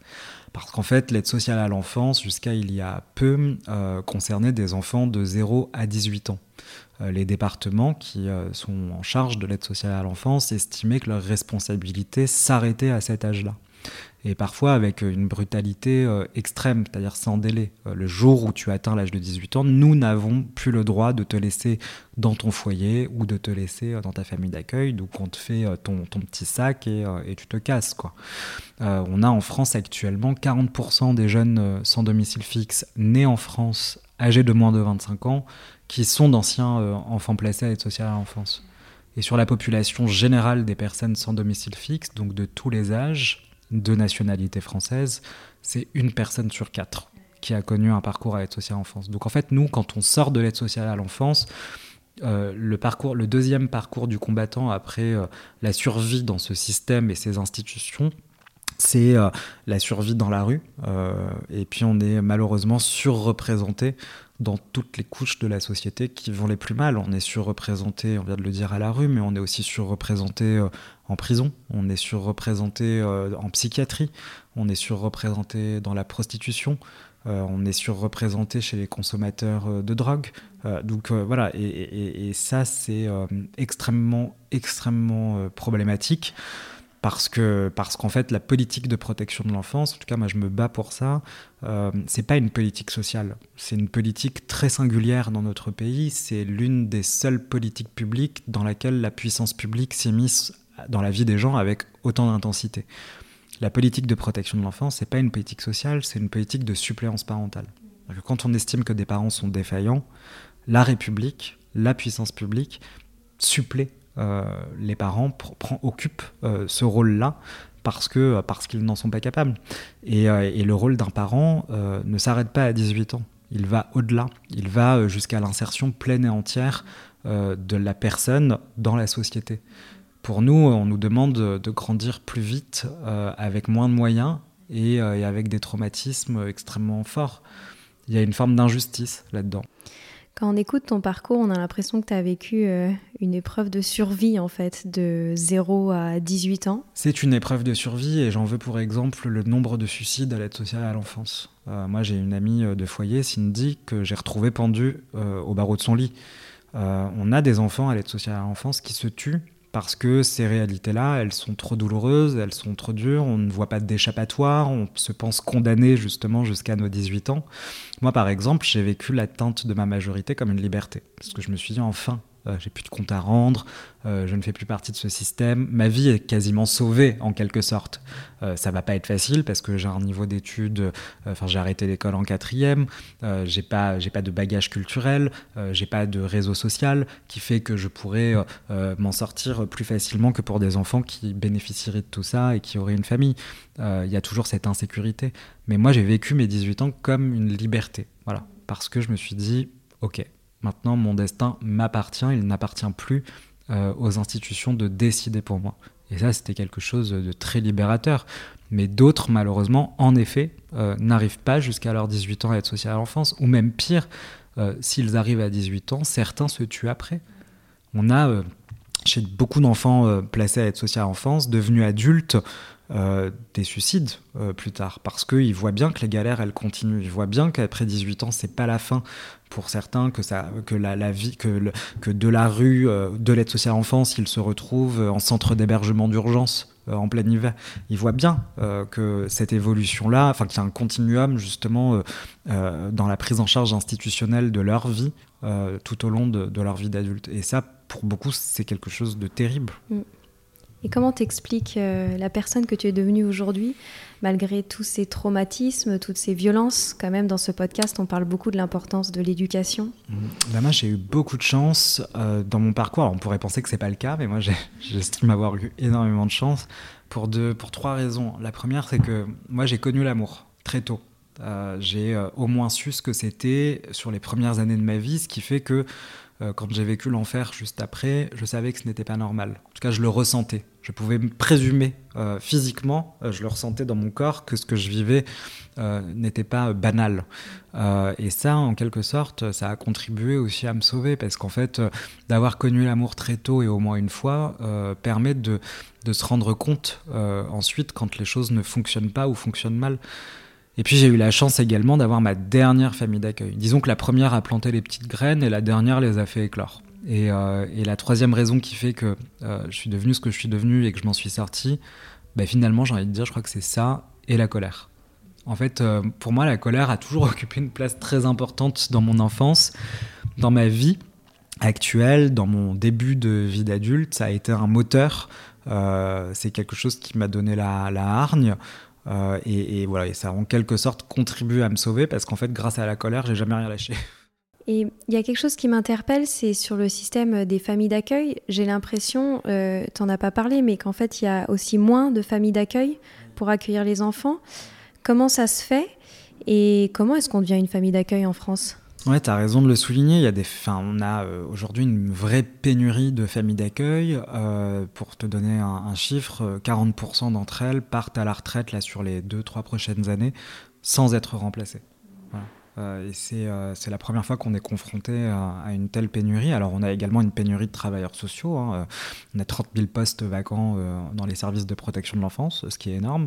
Parce qu'en fait, l'aide sociale à l'enfance, jusqu'à il y a peu, euh, concernait des enfants de zéro à dix-huit ans. Euh, les départements qui euh, sont en charge de l'aide sociale à l'enfance estimaient que leur responsabilité s'arrêtait à cet âge-là. Et parfois avec une brutalité euh, extrême, c'est-à-dire sans délai. Euh, le jour où tu atteins l'âge de dix-huit ans, nous n'avons plus le droit de te laisser dans ton foyer ou de te laisser euh, dans ta famille d'accueil, donc on te fait euh, ton, ton petit sac et, euh, et tu te casses, quoi. Euh, on a en France actuellement quarante pour cent des jeunes euh, sans domicile fixe nés en France, âgés de moins de vingt-cinq ans, qui sont d'anciens euh, enfants placés à l'aide sociale à l'enfance. Et sur la population générale des personnes sans domicile fixe, donc de tous les âges, de nationalité française, c'est une personne sur quatre qui a connu un parcours à l'aide sociale à l'enfance. Donc en fait, nous, quand on sort de l'aide sociale à l'enfance, euh, le, parcours, le deuxième parcours du combattant après euh, la survie dans ce système et ces institutions, c'est euh, la survie dans la rue. Euh, et puis on est malheureusement surreprésenté dans toutes les couches de la société qui vont les plus mal. On est surreprésenté, on vient de le dire, à la rue, mais on est aussi surreprésenté euh, en prison, on est surreprésenté euh, en psychiatrie, on est surreprésenté dans la prostitution, euh, on est surreprésenté chez les consommateurs euh, de drogue. Euh, donc euh, voilà, et, et, et ça c'est euh, extrêmement, extrêmement euh, problématique. Parce que parce qu'en fait la politique de protection de l'enfance, en tout cas moi je me bats pour ça, euh, c'est pas une politique sociale, c'est une politique très singulière dans notre pays. C'est l'une des seules politiques publiques dans laquelle la puissance publique s'est mise dans la vie des gens avec autant d'intensité. La politique de protection de l'enfance, c'est pas une politique sociale, c'est une politique de suppléance parentale. Quand on estime que des parents sont défaillants, la République, la puissance publique supplée Euh, les parents pr- pr- occupent euh, ce rôle-là parce, que, parce qu'ils n'en sont pas capables. Et, euh, et le rôle d'un parent euh, ne s'arrête pas à dix-huit ans. Il va au-delà. Il va jusqu'à l'insertion pleine et entière euh, de la personne dans la société. Pour nous, on nous demande de grandir plus vite euh, avec moins de moyens et, euh, et avec des traumatismes extrêmement forts. Il y a une forme d'injustice là-dedans. Quand on écoute ton parcours, on a l'impression que tu as vécu euh, une épreuve de survie, en fait, de zéro à dix-huit ans. C'est une épreuve de survie et j'en veux pour exemple le nombre de suicides à l'aide sociale à l'enfance. Euh, moi, j'ai une amie de foyer, Cindy, que j'ai retrouvée pendue euh, au barreau de son lit. Euh, on a des enfants à l'aide sociale à l'enfance qui se tuent parce que ces réalités-là, elles sont trop douloureuses, elles sont trop dures, on ne voit pas d'échappatoire, on se pense condamné justement jusqu'à nos dix-huit ans. Moi, par exemple, j'ai vécu l'atteinte de ma majorité comme une liberté, parce que je me suis dit, enfin, euh, j'ai plus de compte à rendre, euh, je ne fais plus partie de ce système, ma vie est quasiment sauvée en quelque sorte. Euh, ça va pas être facile parce que j'ai un niveau d'études, enfin euh, j'ai arrêté l'école en quatrième, euh, j'ai pas, j'ai pas de bagage culturel, euh, j'ai pas de réseau social qui fait que je pourrais euh, euh, m'en sortir plus facilement que pour des enfants qui bénéficieraient de tout ça et qui auraient une famille. Il euh, y a toujours cette insécurité. Mais moi j'ai vécu mes dix-huit ans comme une liberté, voilà, parce que je me suis dit, ok, maintenant, mon destin m'appartient, il n'appartient plus euh, aux institutions de décider pour moi. Et ça, c'était quelque chose de très libérateur. Mais d'autres, malheureusement, en effet, euh, n'arrivent pas jusqu'à leurs dix-huit ans à l'aide sociale à l'enfance. Ou même pire, euh, s'ils arrivent à dix-huit ans, certains se tuent après. On a, euh, chez beaucoup d'enfants euh, placés à l'aide sociale à l'enfance, devenus adultes, Euh, des suicides euh, plus tard, parce qu'ils voient bien que les galères elles continuent, ils voient bien qu'après dix-huit ans c'est pas la fin pour certains, que, ça, que, la, la vie, que, le, que de la rue, euh, de l'aide sociale à l'enfance, ils se retrouvent en centre d'hébergement d'urgence euh, en plein hiver. Ils voient bien euh, que cette évolution-là, enfin qu'il y a un continuum justement euh, euh, dans la prise en charge institutionnelle de leur vie euh, tout au long de, de leur vie d'adulte. Et ça, pour beaucoup, c'est quelque chose de terrible. Mm. Et comment t'expliques euh, la personne que tu es devenue aujourd'hui, malgré tous ces traumatismes, toutes ces violences? Quand même, dans ce podcast, on parle beaucoup de l'importance de l'éducation. Bah moi, j'ai eu beaucoup de chance euh, dans mon parcours. Alors, on pourrait penser que c'est pas le cas, mais moi, j'ai, j'estime avoir eu énormément de chance pour, deux, pour trois raisons. La première, c'est que moi, j'ai connu l'amour très tôt. Euh, j'ai euh, au moins su ce que c'était sur les premières années de ma vie, ce qui fait que euh, quand j'ai vécu l'enfer juste après, je savais que ce n'était pas normal. En tout cas, je le ressentais. Je pouvais me présumer euh, physiquement, euh, je le ressentais dans mon corps, que ce que je vivais euh, n'était pas euh, banal. Euh, et ça, en quelque sorte, ça a contribué aussi à me sauver, parce qu'en fait, euh, d'avoir connu l'amour très tôt et au moins une fois, euh, permet de, de se rendre compte euh, ensuite quand les choses ne fonctionnent pas ou fonctionnent mal. Et puis j'ai eu la chance également d'avoir ma dernière famille d'accueil. Disons que la première a planté les petites graines et la dernière les a fait éclore. Et, euh, et la troisième raison qui fait que euh, je suis devenu ce que je suis devenu et que je m'en suis sorti, bah finalement j'ai envie de dire, je crois que c'est ça et la colère. En fait, euh, pour moi, la colère a toujours occupé une place très importante dans mon enfance, dans ma vie actuelle, dans mon début de vie d'adulte. Ça a été un moteur, euh, c'est quelque chose qui m'a donné la, la hargne. Euh, et, et voilà, et ça a en quelque sorte contribué à me sauver, parce qu'en fait, grâce à la colère, j'ai jamais rien lâché. Et il y a quelque chose qui m'interpelle, c'est sur le système des familles d'accueil. J'ai l'impression, euh, t'en as pas parlé, mais qu'en fait, il y a aussi moins de familles d'accueil pour accueillir les enfants. Comment ça se fait et comment est-ce qu'on devient une famille d'accueil en France ? Ouais, tu as raison de le souligner. Il y a des, enfin, on a euh, aujourd'hui une vraie pénurie de familles d'accueil. Euh, pour te donner un, un chiffre, quarante pour cent d'entre elles partent à la retraite là, sur les deux trois prochaines années sans être remplacées. Voilà. Euh, et c'est, euh, c'est la première fois qu'on est confronté à, à une telle pénurie. Alors on a également une pénurie de travailleurs sociaux. Hein. On a trente mille postes vacants euh, dans les services de protection de l'enfance, ce qui est énorme.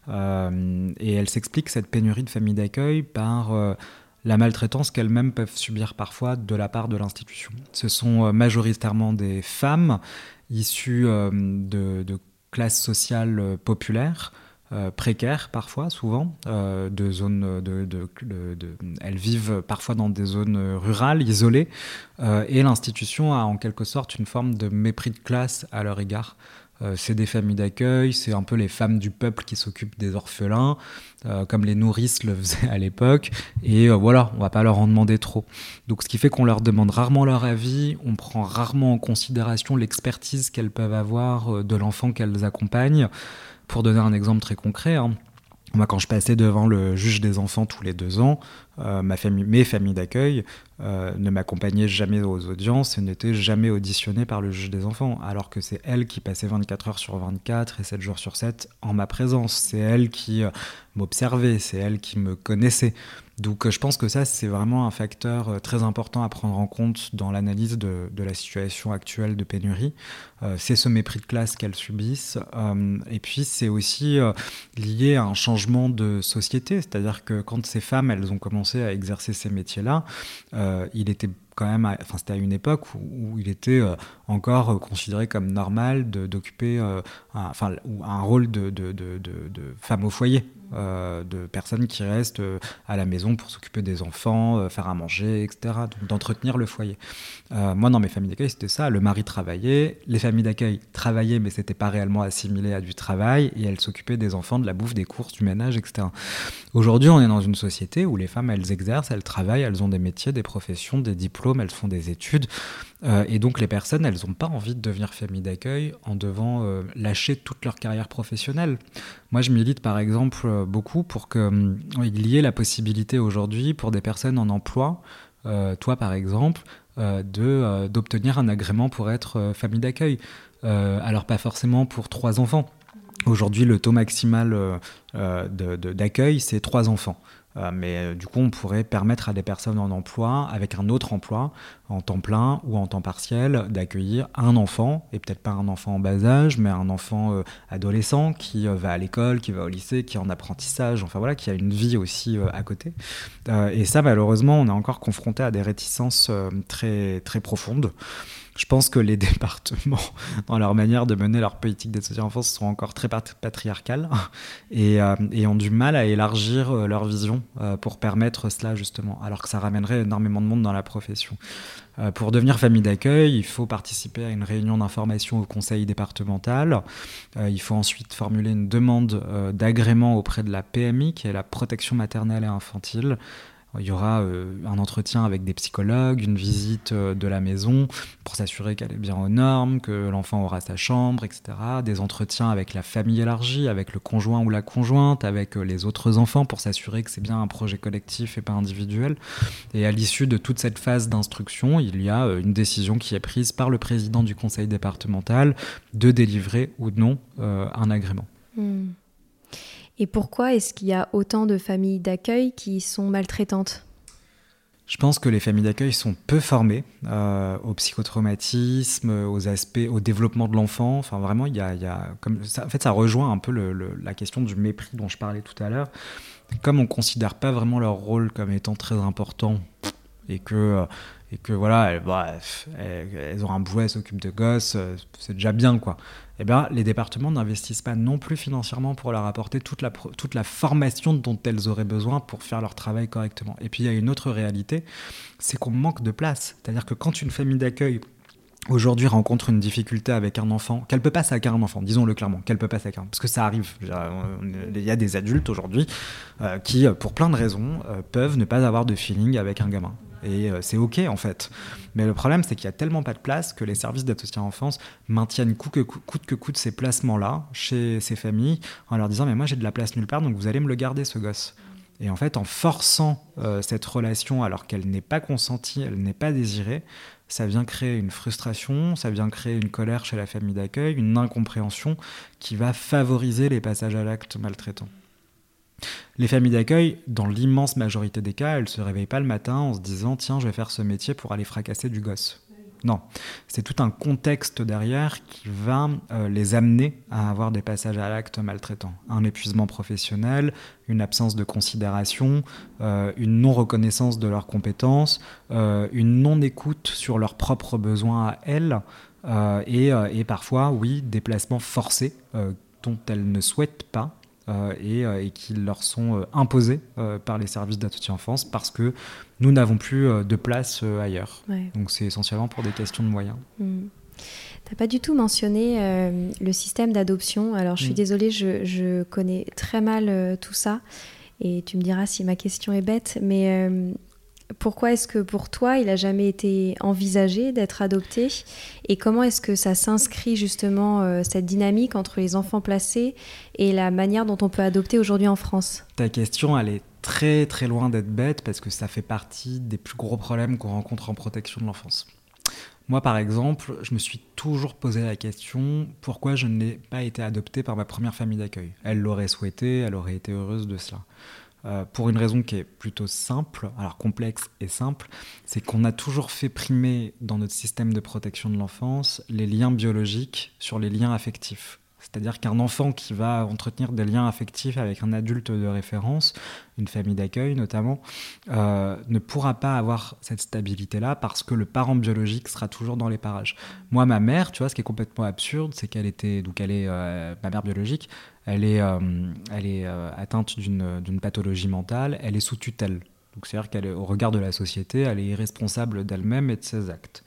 Euh, et elle s'explique, cette pénurie de familles d'accueil, par... Euh, la maltraitance qu'elles-mêmes peuvent subir parfois de la part de l'institution. Ce sont majoritairement des femmes issues de, de classes sociales populaires, euh, précaires parfois, souvent, euh, de zones de, de, de, de, elles vivent parfois dans des zones rurales, isolées, euh, et l'institution a en quelque sorte une forme de mépris de classe à leur égard. Euh, c'est des familles d'accueil, c'est un peu les femmes du peuple qui s'occupent des orphelins, euh, comme les nourrices le faisaient à l'époque, et euh, voilà, on va pas leur en demander trop. Donc ce qui fait qu'on leur demande rarement leur avis, on prend rarement en considération l'expertise qu'elles peuvent avoir euh, de l'enfant qu'elles accompagnent. Pour donner un exemple très concret, hein, moi quand je passais devant le juge des enfants tous les deux ans, euh, ma famille, mes familles d'accueil euh, ne m'accompagnaient jamais aux audiences et n'étaient jamais auditionnées par le juge des enfants, alors que c'est elle qui passait vingt-quatre heures sur vingt-quatre et sept jours sur sept en ma présence. C'est elle qui euh, m'observait, c'est elle qui me connaissait. Donc euh, je pense que ça, c'est vraiment un facteur euh, très important à prendre en compte dans l'analyse de, de la situation actuelle de pénurie. Euh, c'est ce mépris de classe qu'elles subissent. Euh, et puis c'est aussi euh, lié à un changement de société, c'est-à-dire que quand ces femmes, elles ont commencé à exercer ces métiers-là, euh, il était quand même, à, enfin c'était à une époque où, où il était euh, encore considéré comme normal de, d'occuper euh, un, enfin, un rôle de, de, de, de, de femme au foyer, euh, de personnes qui restent euh, à la maison pour s'occuper des enfants, euh, faire à manger, et cetera, donc d'entretenir le foyer. Euh, moi, dans mes familles d'accueil, c'était ça. Le mari travaillait, les familles d'accueil travaillaient, mais c'était pas réellement assimilé à du travail, et elles s'occupaient des enfants, de la bouffe, des courses, du ménage, et cetera. Aujourd'hui, on est dans une société où les femmes, elles exercent, elles travaillent, elles ont des métiers, des professions, des diplômes, elles font des études. Euh, et donc, les personnes, elles n'ont pas envie de devenir famille d'accueil en devant euh, lâcher toute leur carrière professionnelle. Moi, je milite, par exemple, euh, beaucoup pour qu'il euh, y ait la possibilité aujourd'hui pour des personnes en emploi, euh, toi, par exemple, euh, de, euh, d'obtenir un agrément pour être euh, famille d'accueil. Euh, alors, pas forcément pour trois enfants. Aujourd'hui, le taux maximal euh, euh, de, de, d'accueil, c'est trois enfants. Euh, mais euh, du coup, on pourrait permettre à des personnes en emploi, avec un autre emploi, en temps plein ou en temps partiel, d'accueillir un enfant, et peut-être pas un enfant en bas âge, mais un enfant euh, adolescent qui euh, va à l'école, qui va au lycée, qui est en apprentissage, enfin voilà, qui a une vie aussi euh, à côté. Euh, et ça, malheureusement, on est encore confronté à des réticences euh, très, très profondes. Je pense que les départements, dans leur manière de mener leur politique d'aide sociale à l'enfance, sont encore très pat- patriarcales et, euh, et ont du mal à élargir euh, leur vision euh, pour permettre cela, justement, alors que ça ramènerait énormément de monde dans la profession. Euh, pour devenir famille d'accueil, il faut participer à une réunion d'information au conseil départemental. Euh, il faut ensuite formuler une demande euh, d'agrément auprès de la P M I, qui est la protection maternelle et infantile. Il y aura euh, un entretien avec des psychologues, une visite euh, de la maison pour s'assurer qu'elle est bien aux normes, que l'enfant aura sa chambre, et cetera. Des entretiens avec la famille élargie, avec le conjoint ou la conjointe, avec euh, les autres enfants pour s'assurer que c'est bien un projet collectif et pas individuel. Et à l'issue de toute cette phase d'instruction, il y a euh, une décision qui est prise par le président du conseil départemental de délivrer ou non euh, un agrément. Mmh. Et pourquoi est-ce qu'il y a autant de familles d'accueil qui sont maltraitantes ? Je pense que les familles d'accueil sont peu formées euh, au psychotraumatisme, aux aspects, au développement de l'enfant. Enfin, vraiment, il y a, il y a comme ça, en fait, ça rejoint un peu le, le, la question du mépris dont je parlais tout à l'heure. Comme on ne considère pas vraiment leur rôle comme étant très important et que, et que voilà, elles, bah, elles, elles ont un boulot, elles s'occupent de gosses, c'est déjà bien, quoi. Eh bien, les départements n'investissent pas non plus financièrement pour leur apporter toute la, toute la formation dont elles auraient besoin pour faire leur travail correctement. Et puis, il y a une autre réalité, c'est qu'on manque de place. C'est-à-dire que quand une famille d'accueil aujourd'hui rencontre une difficulté avec un enfant, qu'elle peut pas saquer un enfant, disons-le clairement, qu'elle peut pas saquer un, parce que ça arrive. Il y a des adultes aujourd'hui euh, qui, pour plein de raisons, euh, peuvent ne pas avoir de feeling avec un gamin. Et euh, c'est ok en fait. Mais le problème, c'est qu'il y a tellement pas de place que les services d'aide sociale à l'enfance maintiennent coûte que coûte, coûte que coûte ces placements-là chez ces familles en leur disant « mais moi j'ai de la place nulle part, donc vous allez me le garder ce gosse ». Et en fait, en forçant euh, cette relation alors qu'elle n'est pas consentie, elle n'est pas désirée, ça vient créer une frustration, ça vient créer une colère chez la famille d'accueil, une incompréhension qui va favoriser les passages à l'acte maltraitants. Les familles d'accueil, dans l'immense majorité des cas, elles ne se réveillent pas le matin en se disant « tiens, je vais faire ce métier pour aller fracasser du gosse ». Non, c'est tout un contexte derrière qui va euh, les amener à avoir des passages à l'acte maltraitants. Un épuisement professionnel, une absence de considération, euh, une non-reconnaissance de leurs compétences, euh, une non-écoute sur leurs propres besoins à elles, euh, et, euh, et parfois, oui, des placements forcés euh, dont elles ne souhaitent pas. Euh, et, euh, et qui leur sont euh, imposés euh, par les services d'aide sociale à l'enfance parce que nous n'avons plus euh, de place euh, ailleurs. Ouais. Donc c'est essentiellement pour des questions de moyens. Mmh. Tu n'as pas du tout mentionné euh, le système d'adoption. Alors je suis mmh. désolée, je, je connais très mal euh, tout ça et tu me diras si ma question est bête, mais euh, pourquoi est-ce que pour toi, il n'a jamais été envisagé d'être adopté ? Et comment est-ce que ça s'inscrit justement, euh, cette dynamique entre les enfants placés et la manière dont on peut adopter aujourd'hui en France ? Ta question, elle est très très loin d'être bête parce que ça fait partie des plus gros problèmes qu'on rencontre en protection de l'enfance. Moi, par exemple, je me suis toujours posé la question pourquoi je n'ai pas été adopté par ma première famille d'accueil. Elle l'aurait souhaité, elle aurait été heureuse de cela. Euh, pour une raison qui est plutôt simple, alors complexe et simple, c'est qu'on a toujours fait primer dans notre système de protection de l'enfance les liens biologiques sur les liens affectifs. C'est-à-dire qu'un enfant qui va entretenir des liens affectifs avec un adulte de référence, une famille d'accueil notamment, euh, ne pourra pas avoir cette stabilité-là parce que le parent biologique sera toujours dans les parages. Moi, ma mère, tu vois, ce qui est complètement absurde, c'est qu'elle était, donc elle est euh, ma mère biologique, elle est, euh, elle est euh, atteinte d'une, d'une pathologie mentale, elle est sous tutelle. Donc c'est-à-dire qu'elle est, au regard de la société, elle est irresponsable d'elle-même et de ses actes.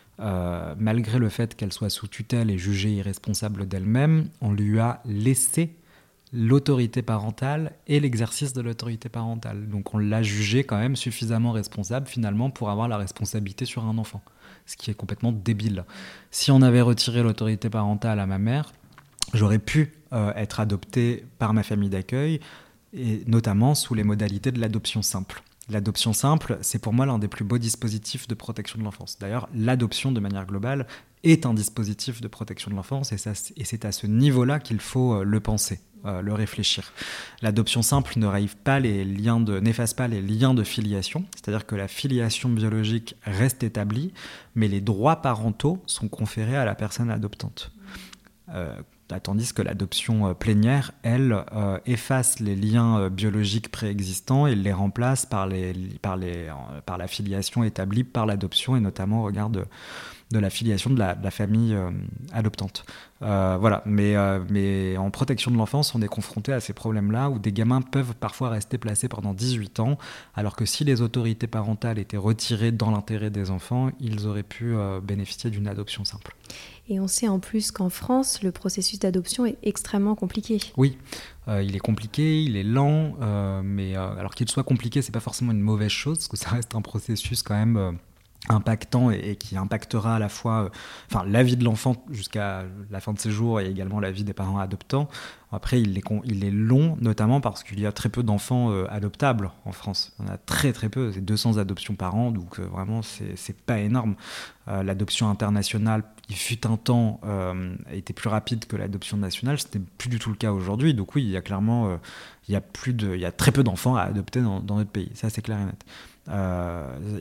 Euh, malgré le fait qu'elle soit sous tutelle et jugée irresponsable d'elle-même, on lui a laissé l'autorité parentale et l'exercice de l'autorité parentale. Donc on l'a jugée quand même suffisamment responsable finalement pour avoir la responsabilité sur un enfant, ce qui est complètement débile. Si on avait retiré l'autorité parentale à ma mère, j'aurais pu euh, être adopté par ma famille d'accueil, et notamment sous les modalités de l'adoption simple. L'adoption simple, c'est pour moi l'un des plus beaux dispositifs de protection de l'enfance. D'ailleurs, l'adoption, de manière globale, est un dispositif de protection de l'enfance et, ça, et c'est à ce niveau-là qu'il faut euh, le penser, euh, le réfléchir. L'adoption simple ne raye pas les liens de, n'efface pas les liens de filiation, c'est-à-dire que la filiation biologique reste établie, mais les droits parentaux sont conférés à la personne adoptante. Euh, Tandis que l'adoption euh, plénière, elle, euh, efface les liens euh, biologiques préexistants et les remplace par, les, par, les, euh, par la filiation établie par l'adoption et notamment au regard de, de la filiation de la, de la famille euh, adoptante. Euh, voilà, mais, euh, mais en protection de l'enfance, on est confronté à ces problèmes-là où des gamins peuvent parfois rester placés pendant dix-huit ans, alors que si les autorités parentales étaient retirées dans l'intérêt des enfants, ils auraient pu euh, bénéficier d'une adoption simple. Et on sait en plus qu'en France, le processus d'adoption est extrêmement compliqué. Oui, euh, il est compliqué, il est lent, euh, mais euh, alors qu'il soit compliqué, c'est pas forcément une mauvaise chose, parce que ça reste un processus quand même euh, impactant et, et qui impactera à la fois euh, enfin, la vie de l'enfant jusqu'à la fin de ses jours et également la vie des parents adoptants. Après, il est, il est long, notamment parce qu'il y a très peu d'enfants euh, adoptables en France. On a très très peu, c'est deux cents adoptions par an, donc euh, vraiment, c'est, c'est pas énorme. Euh, l'adoption internationale, il fut un temps, euh, était plus rapide que l'adoption nationale, c'était plus du tout le cas aujourd'hui. Donc oui, il y a clairement, euh, il y a plus de, il y a très peu d'enfants à adopter dans, dans notre pays, ça c'est clair et net. Euh,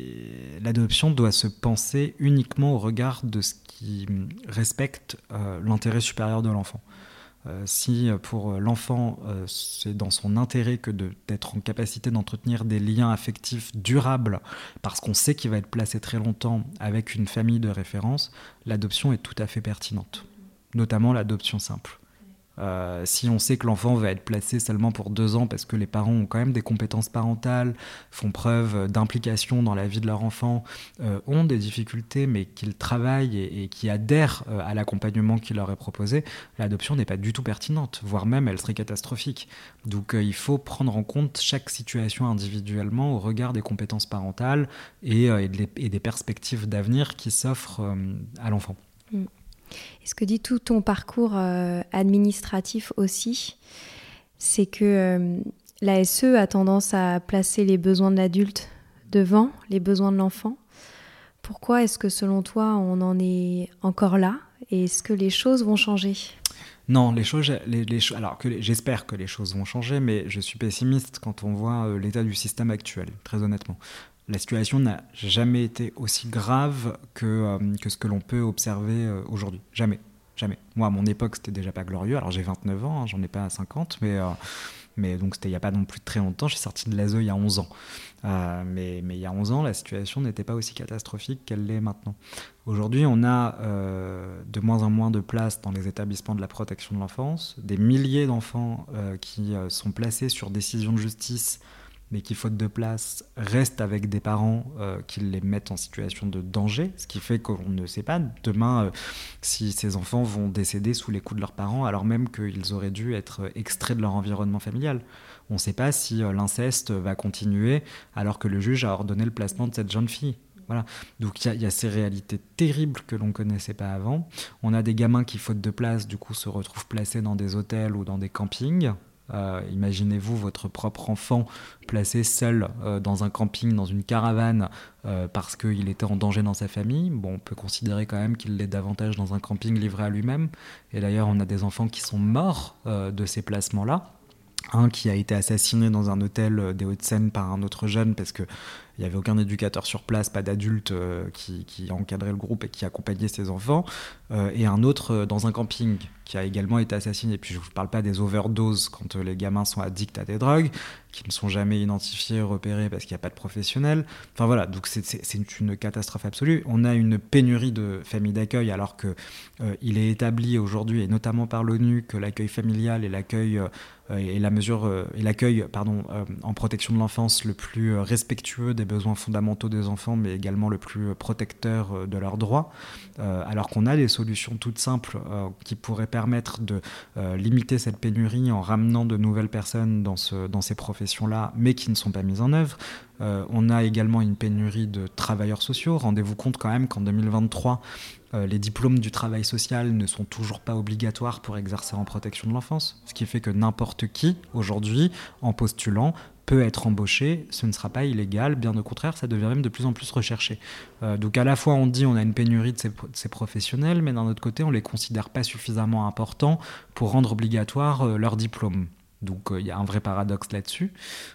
et l'adoption doit se penser uniquement au regard de ce qui respecte euh, l'intérêt supérieur de l'enfant. Euh, si pour l'enfant euh, c'est dans son intérêt que de, d'être en capacité d'entretenir des liens affectifs durables parce qu'on sait qu'il va être placé très longtemps avec une famille de référence, l'adoption est tout à fait pertinente, notamment l'adoption simple. Euh, si on sait que l'enfant va être placé seulement pour deux ans parce que les parents ont quand même des compétences parentales, font preuve d'implication dans la vie de leur enfant, euh, ont des difficultés mais qu'ils travaillent et, et qui adhèrent euh, à l'accompagnement qui leur est proposé, l'adoption n'est pas du tout pertinente, voire même elle serait catastrophique. Donc euh, il faut prendre en compte chaque situation individuellement au regard des compétences parentales et, euh, et, de, et des perspectives d'avenir qui s'offrent euh, à l'enfant. Mmh. Et ce que dit tout ton parcours euh, administratif aussi, c'est que euh, l'A S E a tendance à placer les besoins de l'adulte devant les besoins de l'enfant. Pourquoi est-ce que selon toi on en est encore là et est-ce que les choses vont changer ? Non, les choses, les, les, alors que les, j'espère que les choses vont changer, mais je suis pessimiste quand on voit euh, l'état du système actuel, très honnêtement. La situation n'a jamais été aussi grave que, euh, que ce que l'on peut observer euh, aujourd'hui. Jamais, jamais. Moi, à mon époque, c'était déjà pas glorieux. Alors, j'ai vingt-neuf ans, hein, j'en ai pas cinquante, mais, euh, mais donc c'était il n'y a pas non plus très longtemps. J'ai sorti de l'A S E il y a onze ans. Euh, mais, mais il y a onze ans, la situation n'était pas aussi catastrophique qu'elle l'est maintenant. Aujourd'hui, on a euh, de moins en moins de place dans les établissements de la protection de l'enfance. Des milliers d'enfants euh, qui euh, sont placés sur décision de justice mais qui, faute de place, restent avec des parents euh, qui les mettent en situation de danger, ce qui fait qu'on ne sait pas demain euh, si ces enfants vont décéder sous les coups de leurs parents, alors même qu'ils auraient dû être extraits de leur environnement familial. On ne sait pas si euh, l'inceste va continuer alors que le juge a ordonné le placement de cette jeune fille. Voilà. Donc il y, y a ces réalités terribles que l'on ne connaissait pas avant. On a des gamins qui, faute de place, du coup, se retrouvent placés dans des hôtels ou dans des campings. Euh, imaginez-vous votre propre enfant placé seul euh, dans un camping, dans une caravane, euh, parce qu'il était en danger dans sa famille. Bon, on peut considérer quand même qu'il l'est davantage dans un camping livré à lui-même. Et d'ailleurs, on a des enfants qui sont morts euh, de ces placements-là. Un qui a été assassiné dans un hôtel des Hauts-de-Seine par un autre jeune parce qu'il n'y avait aucun éducateur sur place, pas d'adulte euh, qui, qui encadrait le groupe et qui accompagnait ses enfants. Euh, et un autre euh, dans un camping qui a également été assassiné. Et puis je ne vous parle pas des overdoses quand euh, les gamins sont addicts à des drogues, qui ne sont jamais identifiés, repérés parce qu'il n'y a pas de professionnels. Enfin voilà, donc c'est, c'est, c'est une catastrophe absolue. On a une pénurie de familles d'accueil alors qu'il euh, est établi aujourd'hui, et notamment par l'ONU, que l'accueil familial et l'accueil... Euh, et la mesure euh, et l'accueil pardon euh, en protection de l'enfance le plus euh, respectueux des besoins fondamentaux des enfants, mais également le plus protecteur euh, de leurs droits, euh, alors qu'on a des solutions toutes simples euh, qui pourraient permettre de euh, limiter cette pénurie en ramenant de nouvelles personnes dans ce dans ces professions-là, mais qui ne sont pas mises en œuvre. Euh, on a également une pénurie de travailleurs sociaux. Rendez-vous compte quand même qu'en deux mille vingt-trois, euh, les diplômes du travail social ne sont toujours pas obligatoires pour exercer en protection de l'enfance. Ce qui fait que n'importe qui, aujourd'hui, en postulant, peut être embauché. Ce ne sera pas illégal, bien au contraire, ça devient même de plus en plus recherché. Euh, donc à la fois, on dit on a une pénurie de ces, de ces professionnels, mais d'un autre côté, on ne les considère pas suffisamment importants pour rendre obligatoire euh, leur diplôme. Donc il euh, y a un vrai paradoxe là-dessus.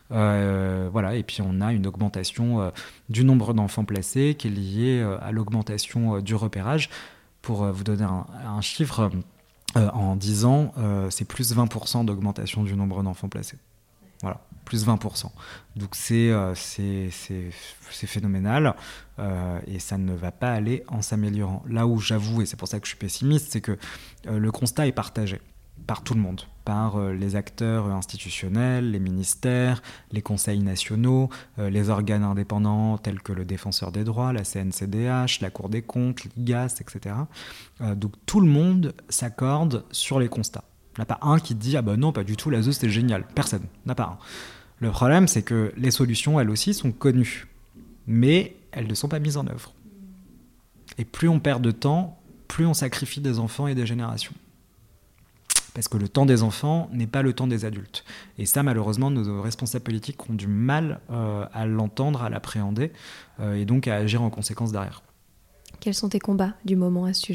Euh, voilà, et puis on a une augmentation euh, du nombre d'enfants placés qui est liée euh, à l'augmentation euh, du repérage. Pour euh, vous donner un, un chiffre, euh, en dix ans, euh, c'est plus vingt pour cent d'augmentation du nombre d'enfants placés. Voilà, plus vingt pour cent. Donc c'est, euh, c'est, c'est, c'est phénoménal euh, et ça ne va pas aller en s'améliorant. Là où j'avoue, et c'est pour ça que je suis pessimiste, c'est que euh, le constat est partagé par tout le monde, par euh, les acteurs institutionnels, les ministères, les conseils nationaux, euh, les organes indépendants tels que le Défenseur des droits, la C N C D H, la Cour des comptes, l'I G A S, et cetera. Euh, donc tout le monde s'accorde sur les constats. Il n'y en a pas un qui dit « Ah ben non, pas du tout, l'A S E c'est génial ». Personne, il n'y en a pas un. Le problème, c'est que les solutions, elles aussi, sont connues, mais elles ne sont pas mises en œuvre. Et plus on perd de temps, plus on sacrifie des enfants et des générations. Parce que le temps des enfants n'est pas le temps des adultes. Et ça, malheureusement, nos responsables politiques ont du mal euh, à l'entendre, à l'appréhender, euh, et donc à agir en conséquence derrière. Quels sont tes combats du moment à ce sujet ?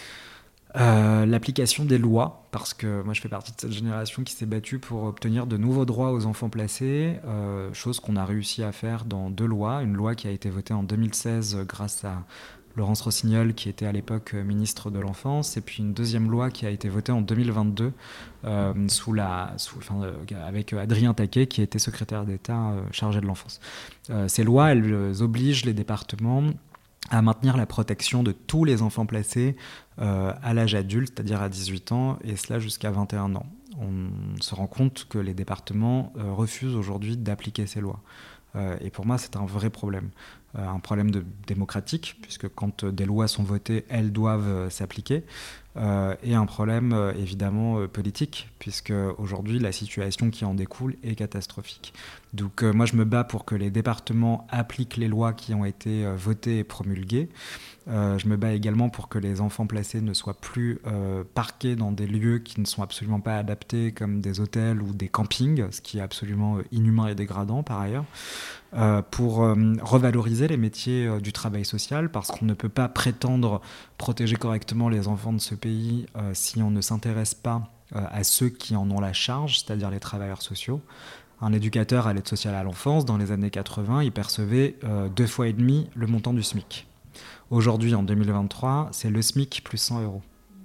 Euh, l'application des lois, parce que moi je fais partie de cette génération qui s'est battue pour obtenir de nouveaux droits aux enfants placés, euh, chose qu'on a réussi à faire dans deux lois. Une loi qui a été votée en deux mille seize grâce à Laurence Rossignol, qui était à l'époque ministre de l'Enfance, et puis une deuxième loi qui a été votée en deux mille vingt-deux euh, sous la, sous, enfin, euh, avec Adrien Taquet, qui était secrétaire d'État euh, chargé de l'enfance. Euh, ces lois, elles obligent les départements à maintenir la protection de tous les enfants placés euh, à l'âge adulte, c'est-à-dire à dix-huit ans, et cela jusqu'à vingt et un ans. On se rend compte que les départements euh, refusent aujourd'hui d'appliquer ces lois. Euh, et pour moi, c'est un vrai problème. Euh, un problème de, démocratique, puisque quand des lois sont votées, elles doivent euh, s'appliquer. Euh, et un problème, euh, évidemment, euh, politique, puisque aujourd'hui, la situation qui en découle est catastrophique. Donc euh, moi, je me bats pour que les départements appliquent les lois qui ont été euh, votées et promulguées. Euh, je me bats également pour que les enfants placés ne soient plus euh, parqués dans des lieux qui ne sont absolument pas adaptés, comme des hôtels ou des campings, ce qui est absolument euh, inhumain et dégradant par ailleurs. Euh, pour euh, revaloriser les métiers euh, du travail social, parce qu'on ne peut pas prétendre protéger correctement les enfants de ce pays euh, si on ne s'intéresse pas euh, à ceux qui en ont la charge, c'est-à-dire les travailleurs sociaux. Un éducateur à l'aide sociale à l'enfance, dans les années quatre-vingts, il percevait euh, deux fois et demi le montant du SMIC. Aujourd'hui, en deux mille vingt-trois, c'est le SMIC plus cent euros.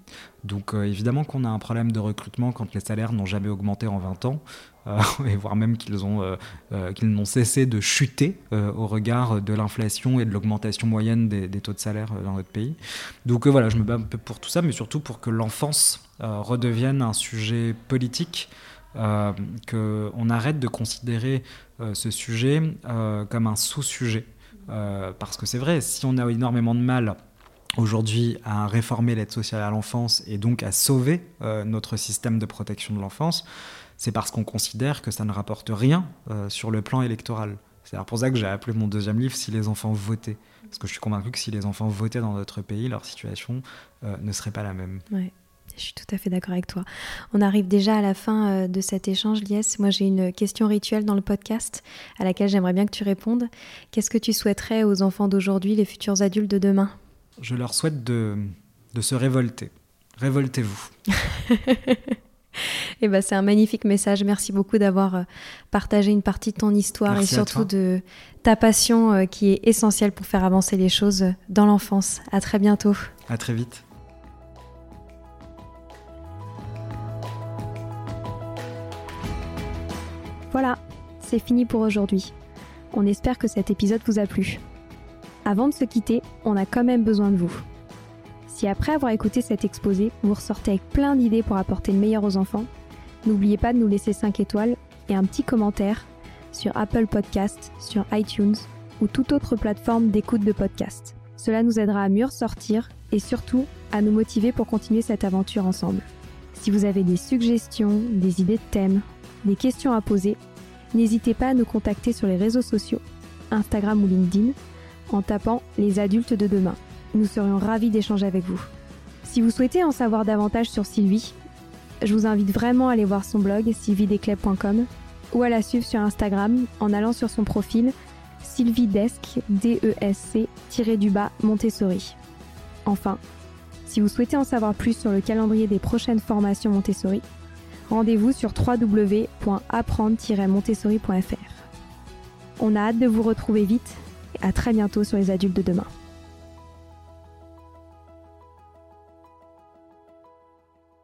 Donc euh, évidemment qu'on a un problème de recrutement quand les salaires n'ont jamais augmenté en vingt ans, euh, et voire même qu'ils, ont, euh, euh, qu'ils n'ont cessé de chuter euh, au regard de l'inflation et de l'augmentation moyenne des, des taux de salaire dans notre pays. Donc euh, voilà, je me bats un peu pour tout ça, mais surtout pour que l'enfance euh, redevienne un sujet politique, euh, qu'on arrête de considérer euh, ce sujet euh, comme un sous-sujet. Euh, parce que c'est vrai, si on a énormément de mal aujourd'hui à réformer l'aide sociale à l'enfance et donc à sauver euh, notre système de protection de l'enfance, c'est parce qu'on considère que ça ne rapporte rien euh, sur le plan électoral. C'est pour ça que j'ai appelé mon deuxième livre « Si les enfants votaient ». Parce que je suis convaincu que si les enfants votaient dans notre pays, leur situation euh, ne serait pas la même. Ouais. Je suis tout à fait d'accord avec toi. On arrive déjà à la fin de cet échange, Lies. Moi, j'ai une question rituelle dans le podcast à laquelle j'aimerais bien que tu répondes. Qu'est-ce que tu souhaiterais aux enfants d'aujourd'hui, les futurs adultes de demain ? Je leur souhaite de, de se révolter. Révoltez-vous. Eh ben, c'est un magnifique message. Merci beaucoup d'avoir partagé une partie de ton histoire. Merci et surtout de ta passion qui est essentielle pour faire avancer les choses dans l'enfance. À très bientôt. À très vite. Voilà, c'est fini pour aujourd'hui. On espère que cet épisode vous a plu. Avant de se quitter, on a quand même besoin de vous. Si après avoir écouté cet exposé, vous ressortez avec plein d'idées pour apporter le meilleur aux enfants, n'oubliez pas de nous laisser cinq étoiles et un petit commentaire sur Apple Podcasts, sur iTunes ou toute autre plateforme d'écoute de podcast. Cela nous aidera à mieux ressortir et surtout à nous motiver pour continuer cette aventure ensemble. Si vous avez des suggestions, des idées de thèmes, des questions à poser, n'hésitez pas à nous contacter sur les réseaux sociaux, Instagram ou LinkedIn, en tapant « Les adultes de demain ». Nous serions ravis d'échanger avec vous. Si vous souhaitez en savoir davantage sur Sylvie, je vous invite vraiment à aller voir son blog sylvie desclés point com ou à la suivre sur Instagram en allant sur son profil sylviedesc, D E S C, tiré du bas, Montessori. Enfin, si vous souhaitez en savoir plus sur le calendrier des prochaines formations Montessori, rendez-vous sur w w w point apprendre tiret montessori point f r. On a hâte de vous retrouver vite et à très bientôt sur les adultes de demain.